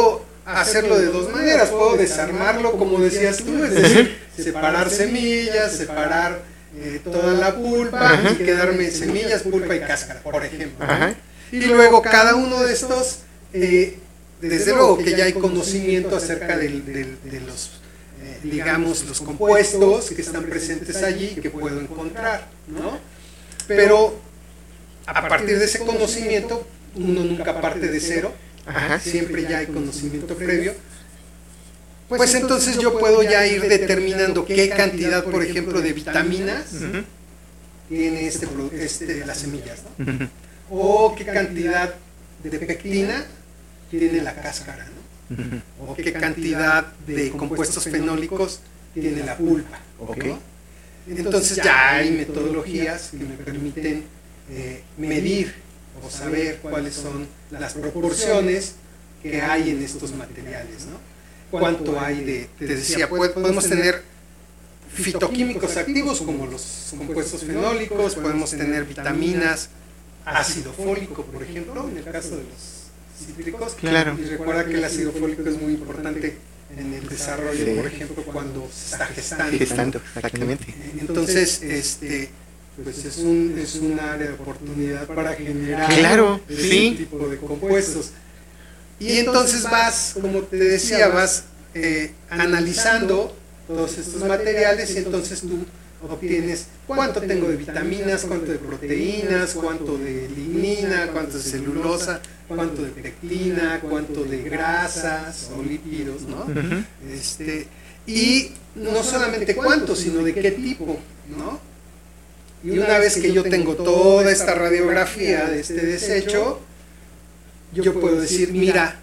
hacerlo de dos maneras. Puedo desarmarlo, como decías tú, es decir, separar semillas, separar toda la pulpa y quedarme semillas, pulpa y cáscara, por ejemplo. Y luego cada uno de estos, desde luego que ya hay conocimiento acerca de los, digamos, los compuestos que están presentes allí, que puedo encontrar, ¿no? Pero a partir de ese conocimiento, uno nunca parte de cero, siempre ya hay conocimiento previo. Pues entonces yo puedo ya ir determinando qué cantidad, por ejemplo, de vitaminas tiene las semillas, ¿no? O qué cantidad de pectina tiene la cáscara, ¿no? O qué cantidad de compuestos fenólicos tiene la pulpa, ¿no? Entonces ya hay metodologías que me permiten medir o saber cuáles son las proporciones que hay en estos materiales, ¿no? Cuánto hay te decía, podemos tener fitoquímicos activos como los compuestos fenólicos, podemos tener vitaminas, ácido fólico, por ejemplo, en el caso de los cítricos. Claro. Y recuerda que el ácido fólico es muy importante en el desarrollo, por ejemplo, cuando se está gestando. Exactamente. Entonces, pues es un área de oportunidad para generar ese tipo de compuestos. Y entonces vas, como te decía, vas analizando todos estos materiales y entonces tú obtienes cuánto tengo de vitaminas, cuánto de proteínas, cuánto de lignina, cuánto de celulosa, cuánto de pectina, cuánto de grasas o lípidos, ¿no? Y no solamente cuánto, sino de qué tipo, ¿no? Y una vez que yo tengo toda esta radiografía de este desecho, yo puedo decir, mira,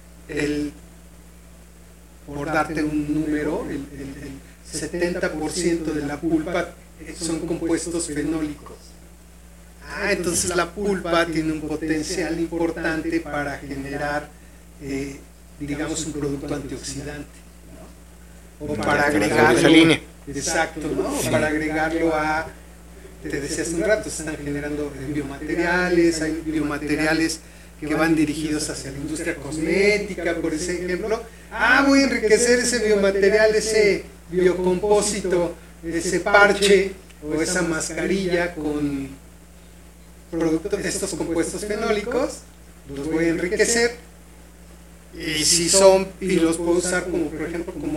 por darte un número, el 70% de la pulpa son compuestos fenólicos. Entonces la pulpa tiene un potencial importante para generar, digamos, un producto antioxidante, ¿no? O para agregarlo, exacto, ¿no? Para agregarlo a, te decía hace un rato, se están generando biomateriales, hay biomateriales que van dirigidos hacia la industria cosmética, por ejemplo. Voy a enriquecer ese biomaterial, ese biocompósito, ese parche o esa mascarilla con estos compuestos fenólicos, los voy a enriquecer y los puedo usar como, por ejemplo, como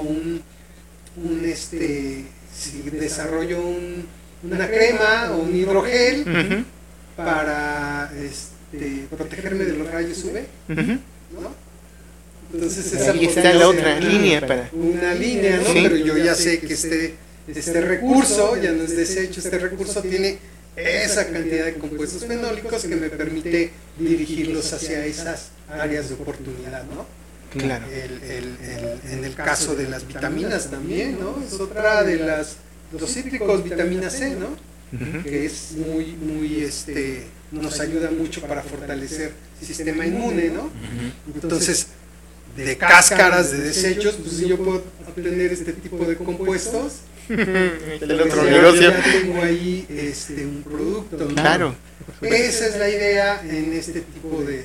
si desarrollo una crema o un hidrogel para protegerme de los rayos UV, ¿no? Entonces esa ahí está la otra línea para una línea, ¿no? Pero yo ya sé que este recurso ya no es desecho, este recurso tiene esa cantidad de compuestos fenólicos que me permite dirigirlos hacia esas áreas de oportunidad, ¿no? Claro. En el caso de las vitaminas también, ¿no? Es otra de los cítricos, vitamina C, ¿no? Que es muy nos ayuda mucho para fortalecer el sistema inmune, ¿no? Entonces, de cáscaras, de desechos, pues si yo puedo obtener este tipo de compuestos, el otro negocio. Ya tengo ahí un producto, ¿no? Claro. Esa es la idea en este tipo de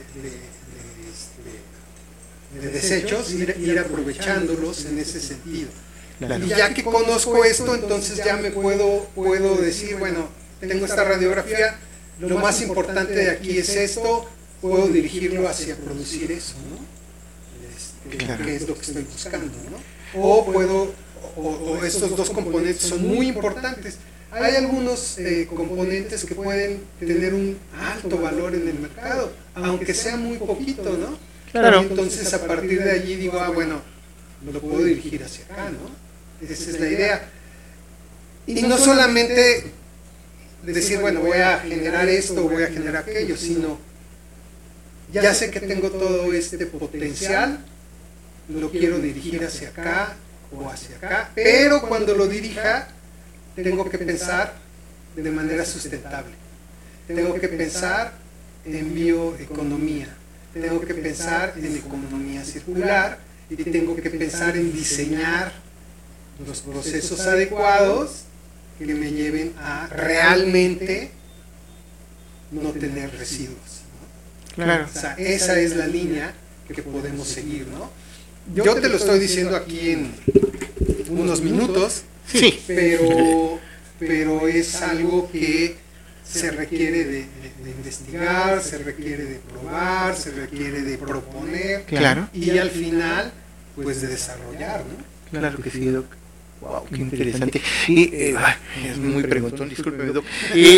desechos, ir aprovechándolos en ese sentido. Claro. Y ya que conozco esto, entonces ya me puedo decir, bueno, tengo esta radiografía, lo más importante de aquí es esto, puedo dirigirlo hacia producir eso, ¿no? Claro. Que es lo que estoy buscando, ¿no? O estos dos componentes son muy importantes. Hay algunos componentes que pueden tener un alto valor en el mercado, aunque sea muy poquito, ¿no? Claro. Entonces a partir de allí digo, bueno, lo puedo dirigir hacia acá, ¿no? Esa es la idea. Y no solamente decir, bueno, voy a generar esto, voy a generar aquello, sino ya sé que tengo todo este potencial, lo quiero dirigir hacia acá o hacia acá, pero cuando lo dirija tengo que pensar de manera sustentable, tengo que pensar en bioeconomía, tengo que pensar en economía circular y tengo que pensar en diseñar los procesos adecuados que me lleven a realmente no tener residuos, ¿no? Claro. O sea, esa es la línea que podemos seguir, ¿no? yo te lo estoy diciendo aquí en unos minutos, Sí. pero es algo que se requiere de investigar, se requiere de probar, se requiere de proponer, Claro. y al final, pues de desarrollar, ¿no? Claro que sí, Doc. Wow, qué interesante. Y, es muy preguntón, discúlpeme, Doc.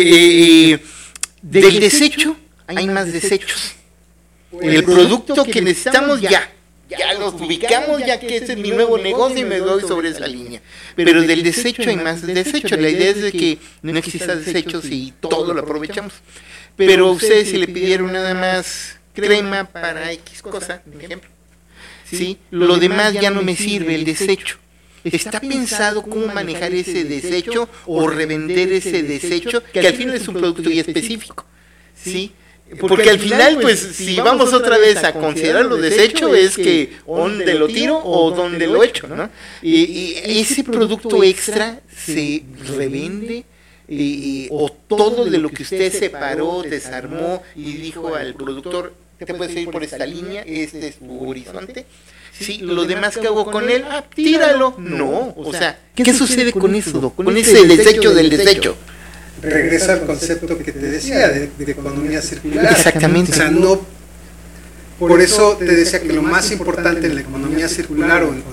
Del desecho hay más desechos. El producto que necesitamos ya los ubicamos, ya que ese es mi nuevo negocio y me doy sobre esa línea. Pero del desecho hay más desechos. La idea es de que no exista desechos y todo lo aprovechamos. Pero a ustedes si le pidieron nada más crema para X cosa, por ejemplo, ¿sí? Lo demás ya no me sirve, el desecho. ¿Está pensado cómo manejar ese desecho o revender ese desecho, que al final es un producto ya específico? ¿Sí? Porque al final, pues, si vamos otra vez a considerarlo desecho, es que dónde lo tiro o dónde lo echo, ¿no? Y ese producto extra se revende, o todo de lo que usted separó, desarmó y dijo al productor, te puedes ir por esta línea, este es tu horizonte. Sí, lo demás que hago con él, tíralo. No, o sea, ¿qué sucede con eso, Doc? Con ese desecho del desecho. Regresa al concepto que te decía de economía circular. Exactamente. O sea, no, por eso te decía que lo más importante en la economía circular o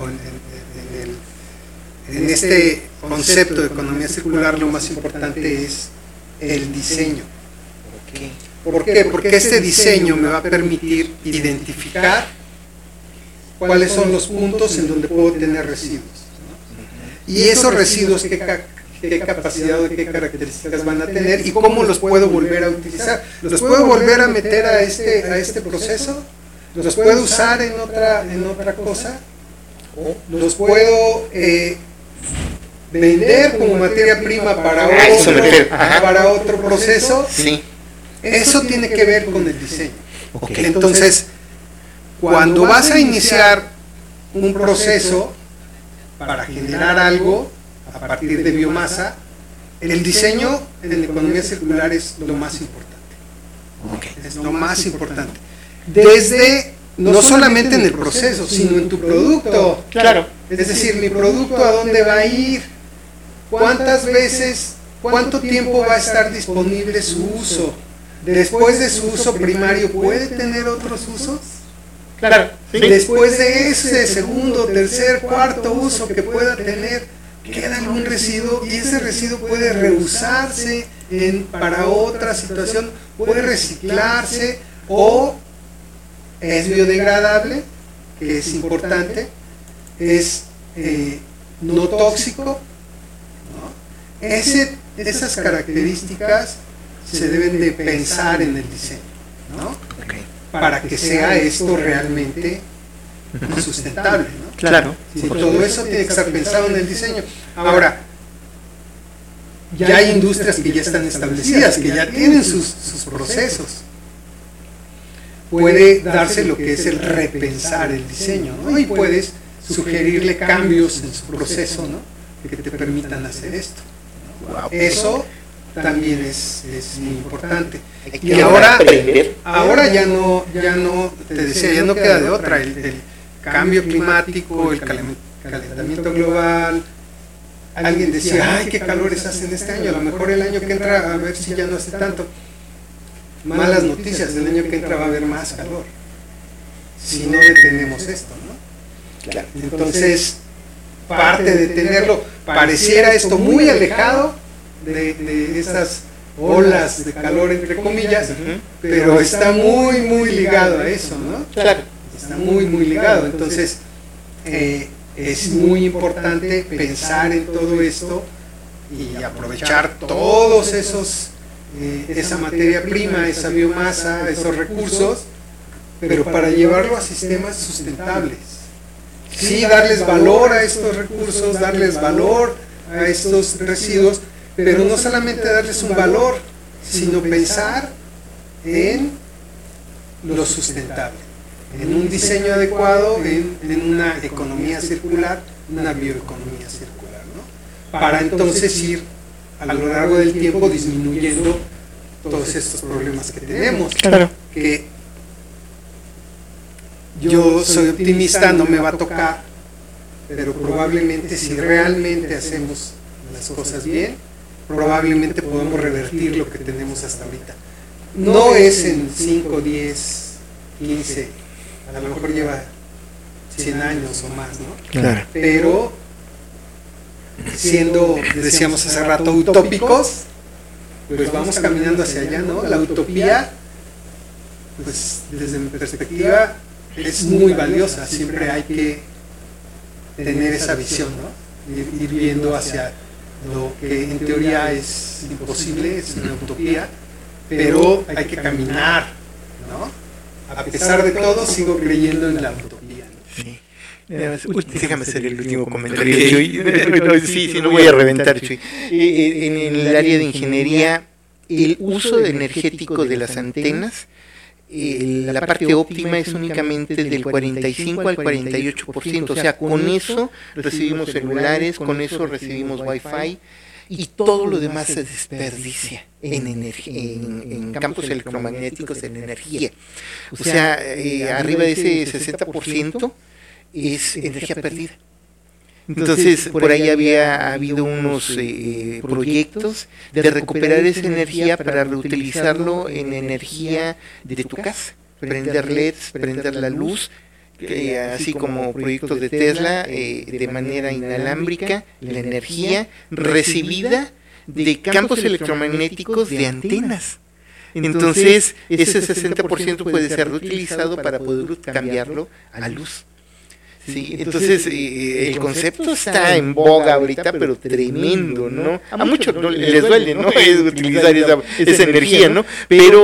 en este concepto de economía circular, lo más importante es el diseño. ¿Por qué? Porque este diseño me va a permitir identificar cuáles son los puntos en donde puedo tener residuos, ¿no? Y esos residuos, qué capacidad o qué características van a tener y cómo los puedo volver a utilizar. ¿Los puedo volver a meter a este proceso? ¿Los puedo usar en otra cosa? ¿Los puedo vender como materia prima para otro proceso? Sí. Eso tiene que ver con el diseño. Okay. Entonces, cuando vas a iniciar un proceso para generar algo a partir de biomasa, el diseño en la economía circular es lo más importante. Okay. Es lo más importante. Desde, no solamente en el proceso, sino en tu producto. Claro. Es decir, mi producto a dónde va a ir, cuántas veces, cuánto tiempo va a estar disponible su uso. Después de su uso primario, ¿puede tener otros usos? Claro. Sí. Después de ese segundo, tercer, cuarto uso que pueda tener, queda algún residuo y ese residuo puede reusarse para otra situación, puede reciclarse o es biodegradable, que es importante, es no tóxico, ¿no? Esas características se deben de pensar en el diseño, ¿no? Okay. Para que sea esto realmente sustentable, ¿no? Claro. Sí, todo eso tiene que estar pensado en el diseño. Ahora, ya hay industrias que ya están establecidas, que ya tienen sus procesos. Puede darse lo que es el repensar el diseño, ¿no? Y puedes sugerirle cambios en su proceso, ¿no? Que te permitan hacer esto, ¿no? Wow. Eso también es muy importante. Y ahora ya no, te decía, ya no queda de otra. El cambio climático, el calentamiento global. Alguien decía, ay, qué calores hacen este año, a lo mejor el año que entra, a ver si ya no hace tanto. Malas noticias, el año que entra va a haber más calor, si no detenemos esto, ¿no? Claro. Entonces, parte de tenerlo, pareciera esto muy alejado de esas olas de calor, entre comillas, pero está muy, muy ligado a eso, ¿no? Claro. Está muy, muy ligado. Entonces, es muy importante pensar en todo esto y aprovechar todos esa materia prima, esa biomasa, esos recursos, pero para llevarlo a sistemas sustentables. Sí, darles valor a estos recursos, darles valor a estos residuos, pero no solamente darles un valor, sino pensar en lo sustentable, en un diseño adecuado, en una economía circular, una bioeconomía circular, ¿no? Para entonces ir a lo largo del tiempo disminuyendo todos estos problemas que tenemos, claro, que yo soy optimista, no me va a tocar, pero probablemente si realmente hacemos las cosas bien, probablemente podemos revertir lo que tenemos hasta ahorita. No es en 5, 10, 15, a lo mejor lleva 100 años o más, ¿no? Claro. Pero siendo, decíamos hace rato, utópicos, pues vamos caminando hacia allá, ¿no? La utopía, pues desde mi perspectiva, es muy valiosa. Siempre hay que tener esa visión, ¿no? Ir viendo hacia lo que en teoría es imposible, es una utopía, pero hay que caminar, ¿no? A pesar de todo, sigo creyendo en la utopía, ¿no? Sí. Déjame hacer el último comentario, Chuy. Sí, no voy a reventar, Chuy. En el área de ingeniería, el uso energético de las antenas, la parte óptima es únicamente del 45 al 48%, o sea, con eso recibimos celulares, con eso recibimos Wi-Fi, y todo lo demás se desperdicia en campos electromagnéticos, en energía. O sea, arriba de ese 60% es energía perdida. Entonces, por ahí había habido unos proyectos de recuperar esa energía para reutilizarlo en energía de tu casa, prender LEDs, prender la luz, así como proyectos de Tesla, de manera inalámbrica, la energía recibida de campos electromagnéticos de antenas. Entonces, ese 60% puede ser reutilizado para poder cambiarlo a luz. Sí, entonces el concepto está en boga ahorita, pero tremendo, ¿no? A muchos les duele, ¿no? Es utilizar esa energía, ¿no? Pero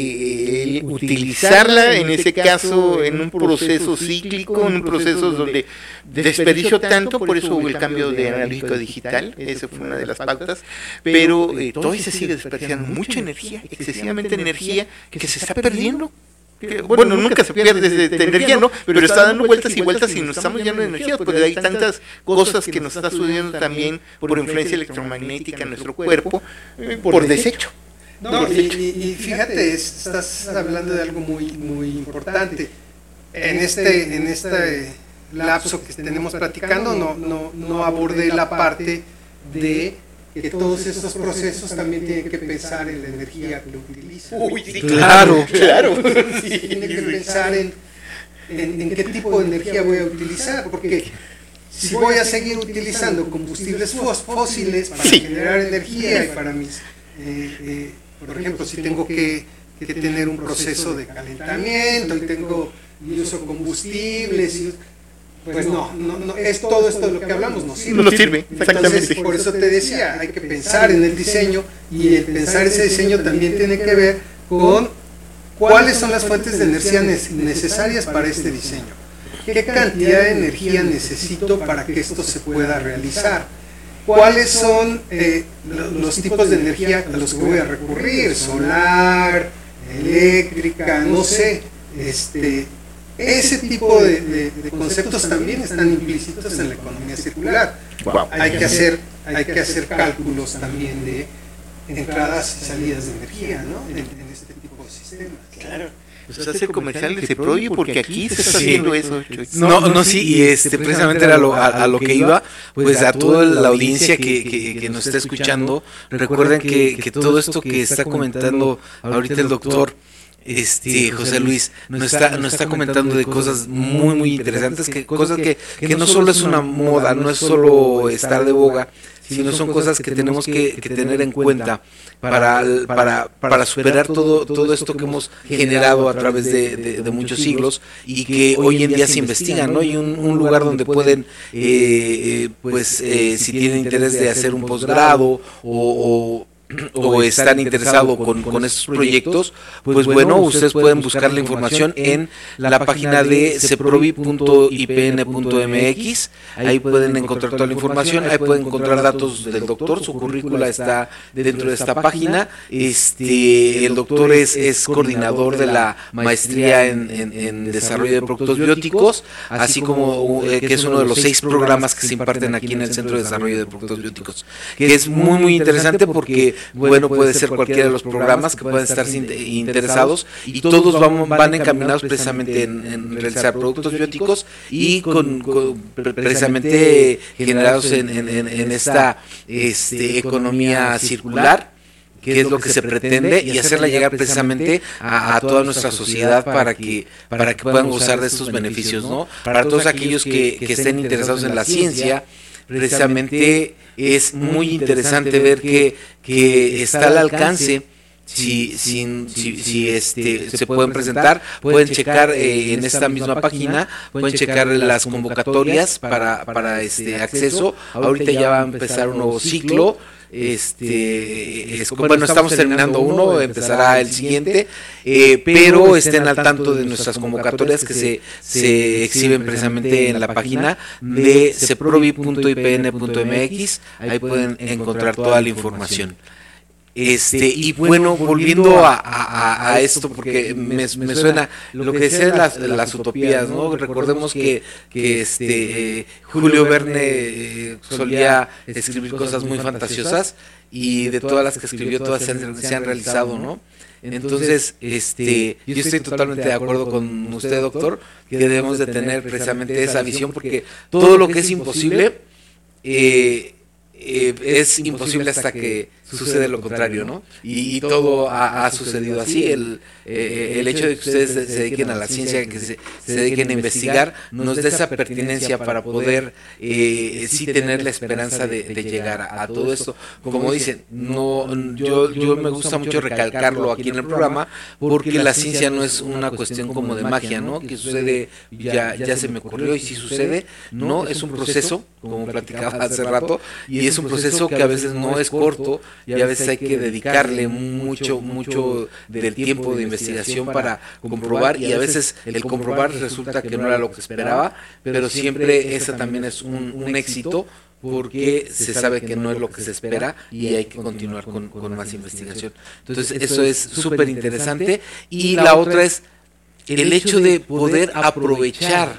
utilizarla en ese caso en un proceso cíclico, en un proceso donde desperdicio tanto, por eso hubo el cambio de analógico a digital, esa fue una de las pautas, pero todavía se sigue desperdiciando mucha energía, excesivamente energía que se está perdiendo. Bueno, nunca se pierde de energía, ¿no? Pero está dando vueltas y vueltas y nos estamos llenando de energía, porque hay tantas cosas que nos está sucediendo también por influencia electromagnética en nuestro cuerpo, por desecho. No, y fíjate, estás hablando de algo muy, muy importante. En este lapso que tenemos platicando, no abordé la parte de que todos estos procesos también tienen que pensar en la energía que lo utilizan. Uy, sí, claro. Sí, tienen que pensar en qué tipo de energía voy a utilizar, porque si voy a seguir utilizando combustibles fósiles para generar energía y para mis, por ejemplo, si tengo que tener un proceso de calentamiento y uso combustibles, pues no, es todo esto de lo que hablamos, no sirve. Exactamente. Entonces, por eso te decía, hay que pensar en el diseño, y el pensar ese diseño también tiene que ver con cuáles son las fuentes de energía necesarias para este diseño. ¿Qué cantidad de energía necesito para que esto se pueda realizar? ¿Cuáles son los tipos de energía a los que voy a recurrir? Solar, eléctrica, no sé, ese tipo de conceptos también están implícitos en la economía circular. Wow. Hay que hacer cálculos también de entradas y salidas de energía, ¿no? En este tipo de sistemas. Claro. Pues hace comercial de Ceprovi, porque aquí se está haciendo eso. No, sí, y precisamente era a lo que iba, pues a toda la audiencia que nos está escuchando. Recuerden que todo esto que está comentando ahorita el doctor José Luis nos está comentando de cosas muy muy interesantes, cosas que no solo es una moda, no es solo estar de boga, sino son cosas que tenemos que tener en cuenta para superar todo esto que hemos generado a través de muchos siglos, y que hoy en día se investigan, ¿no? Y un lugar donde pueden, si tienen interés de hacer un posgrado o están interesados con estos proyectos, pues bueno, ustedes pueden buscar la información en la página de ceprovi.ipn.mx. Ahí pueden encontrar toda la información, ahí pueden encontrar datos del doctor, su currícula está dentro de esta página. El doctor es coordinador de la maestría en desarrollo de productos bióticos, así como que es uno de los 6 programas que se imparten aquí en el Centro de Desarrollo de Productos Bióticos, que es muy muy interesante porque bueno, puede ser cualquiera de los programas que puedan estar interesados, y todos van encaminados precisamente en realizar productos bióticos y precisamente generados en esta economía circular, que es lo que se pretende, y hacerla llegar precisamente a toda nuestra sociedad para que puedan gozar de estos beneficios, ¿no? Para todos aquellos que estén interesados en la ciencia, precisamente es muy interesante ver que está al alcance. Si se pueden presentar, pueden checar en esta misma página, pueden checar las convocatorias para acceso. Ahorita ya va a empezar un nuevo ciclo. Bueno, estamos terminando uno, empezará el siguiente, pero estén al tanto de nuestras convocatorias que se exhiben precisamente en la página de ceprovi.ipn.mx. Ahí pueden encontrar toda la información. Y bueno, volviendo a esto, porque me suena lo que decían las utopías, ¿no? Recordemos que Julio Verne solía escribir cosas muy fantasiosas, y de todas las que escribió, todas se han realizado, ¿no? Entonces, yo estoy totalmente de acuerdo con usted, doctor, que debemos de tener precisamente esa visión, porque todo lo que es imposible es imposible hasta que sucede lo contrario, ¿no? Y todo ha sucedido así. El hecho de que ustedes se dediquen a la ciencia, que se dediquen a investigar, nos da esa pertinencia para poder sí tener la esperanza de llegar a todo esto. Como dicen, yo me gusta mucho recalcarlo aquí en el programa, porque la ciencia no es una cuestión como de magia, ¿no? Que sucede, ya se me ocurrió, y si sucede, no, es un proceso, como platicaba hace rato, y es un proceso que a veces no es corto, y a veces hay que dedicarle mucho del tiempo de investigación para comprobar, y a veces el comprobar resulta que no era lo que esperaba, pero siempre esa también es un éxito, porque se sabe que no es lo que se espera y hay que continuar con más investigación. Entonces eso es súper interesante. Y la otra es el hecho de poder aprovechar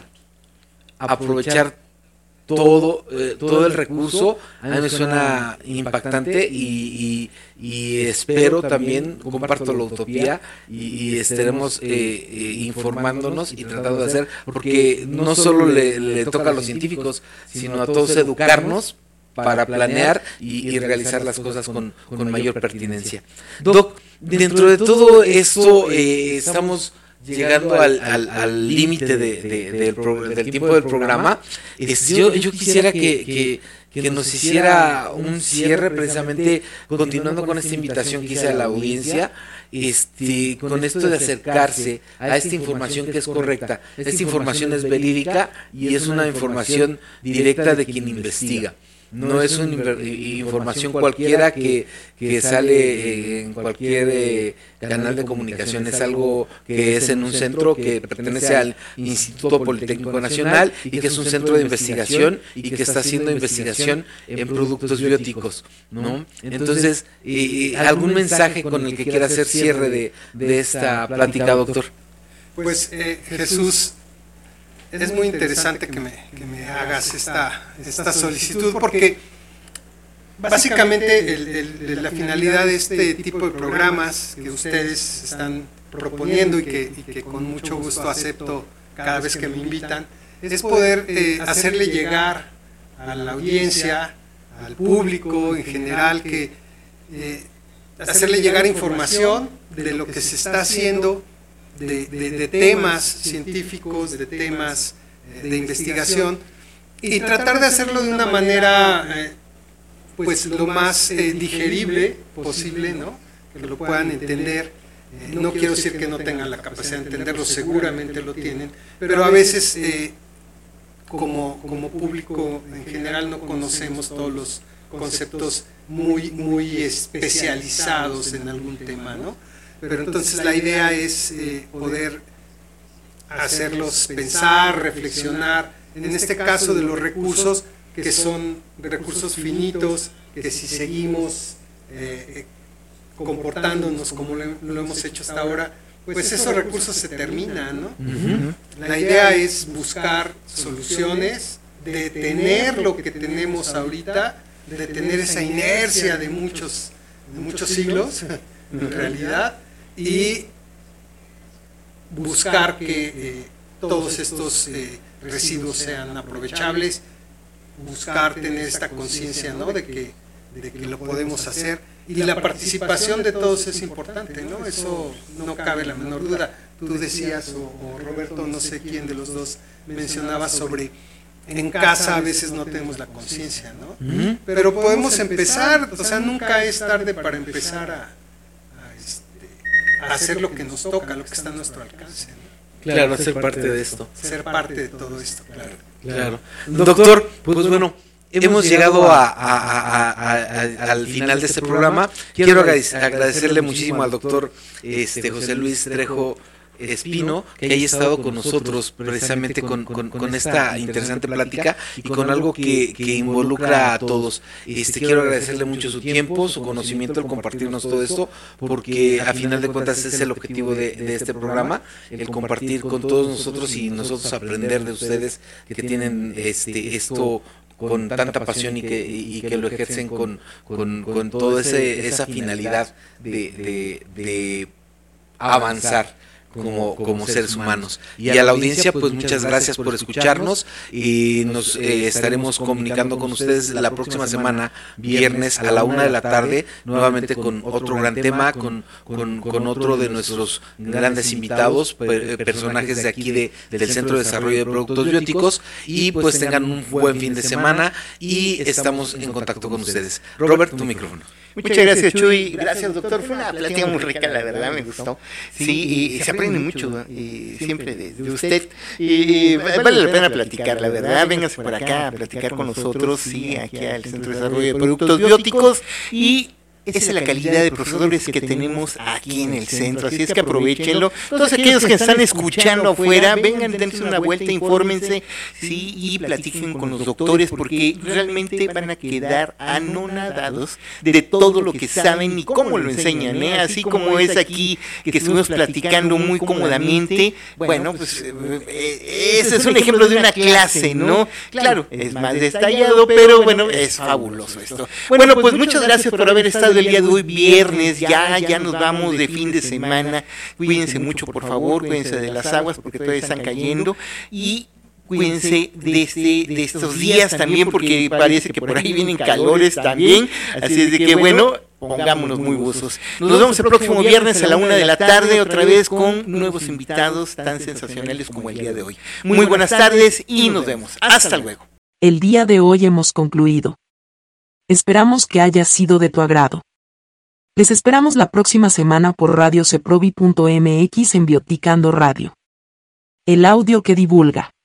todo el recurso. A mí me suena impactante, y espero también, comparto la utopía, y estaremos informándonos y tratando de hacer, porque no solo le toca a los científicos, sino a todos educarnos para planear y realizar las cosas con mayor pertinencia. Doc, dentro de todo esto estamos llegando al límite del tiempo del programa. Yo quisiera que nos hiciera un cierre, precisamente continuando con esta invitación que hice a la audiencia, con esto de acercarse a esta información que es correcta. Esta información es verídica y es una información directa de quien investiga. No es una información cualquiera que sale en cualquier canal de comunicación. Es algo que es en un centro que pertenece al Instituto Politécnico Nacional, y que es un centro de investigación y que está haciendo investigación en productos bióticos, ¿no? Entonces, ¿algún mensaje con el que quiera hacer cierre de esta plática, doctor? Pues, Jesús, es muy interesante que me hagas esta solicitud, porque básicamente la finalidad de este tipo de programas que ustedes están proponiendo, y que con mucho gusto acepto cada vez que me invitan, es poder hacerle llegar a la audiencia, al público en general, hacerle llegar información de lo que se está haciendo, de temas científicos, de temas de investigación, y tratar de hacerlo de una manera pues lo más digerible posible, ¿no? Que lo puedan entender. No quiero decir que no tengan la capacidad de entenderlo, seguramente lo tienen, pero a veces como público en general no conocemos todos los conceptos muy especializados en algún tema, ¿no? Pero entonces la idea es poder hacerlos pensar, reflexionar, en este caso de los recursos, que son recursos finitos, que si seguimos comportándonos como lo hemos hecho hasta ahora, pues esos recursos se terminan, ¿no? La idea es buscar soluciones, detener lo que tenemos ahorita, detener esa inercia de muchos muchos siglos, en realidad, y buscar que todos estos residuos sean aprovechables, buscar tener esta conciencia, ¿no?, de que lo podemos hacer, y la participación de todos es importante, ¿no? Eso no cabe la menor duda. Tú decías, o Roberto, no sé quién de los dos mencionaba sobre en casa a veces no tenemos la conciencia, ¿no? Pero podemos empezar, o sea, nunca es tarde para empezar a hacer lo que nos toca, lo que está a nuestro alcance, ¿no? Claro, ser parte de esto. Ser parte de todo esto, claro. Claro. Doctor, pues bueno, hemos llegado al final de este programa. Quiero agradecerle muchísimo al doctor José Luis Trejo Espino, que haya estado con nosotros precisamente con esta interesante plática y con algo que involucra a todos. Quiero agradecerle mucho su tiempo, su conocimiento, el compartirnos todo esto, porque a final de cuentas es el objetivo de este programa, el compartir con todos nosotros y nosotros aprender de ustedes que tienen esto con tanta pasión y que lo ejercen con toda esa finalidad de avanzar como seres humanos. Y a la audiencia, pues muchas gracias por escucharnos, y nos estaremos comunicando con ustedes la próxima semana, viernes a la 1:00 p.m, nuevamente con otro gran tema, con otro de nuestros grandes invitados, personajes de aquí del Centro de Desarrollo de Productos Bióticos, y pues tengan un buen fin de semana y estamos en contacto con ustedes. Robert, tu micrófono. Muchas gracias, Chuy. Gracias, doctor. Fue una plática muy rica, la verdad, me gustó. Sí, y se aprende mucho, y siempre de usted. Y vale la pena platicar, la verdad. Véngase por acá a platicar con nosotros, sí, aquí al Centro de Desarrollo de Productos Bióticos. Y esa es la calidad de profesores que tenemos aquí en el centro, así es que aprovechenlo. Todos aquellos que están escuchando afuera, vengan, dense una vuelta, infórmense, sí, y platiquen con los doctores, porque realmente van a quedar anonadados de todo lo que saben y cómo lo enseñan, así como es aquí, que estuvimos platicando muy cómodamente. Bueno, pues ese es un ejemplo de una clase, ¿no? Claro, es más detallado, pero bueno, es fabuloso esto. Bueno, pues muchas gracias por haber estado el día de hoy, viernes, ya nos vamos de fin de semana. Cuídense mucho, por favor, cuídense de las aguas porque todavía están cayendo, y cuídense de estos días también, porque parece que por ahí vienen calores también, así es de que bueno, pongámonos muy buzos. Nos vemos el próximo viernes a la 1:00 p.m, otra vez con nuevos invitados tan sensacionales como el día de hoy. Muy buenas tardes y nos vemos. Hasta luego. El día de hoy hemos concluido. Esperamos que haya sido de tu agrado. Les esperamos la próxima semana por radioceprovi.mx en Bioticando Radio. El audio que divulga.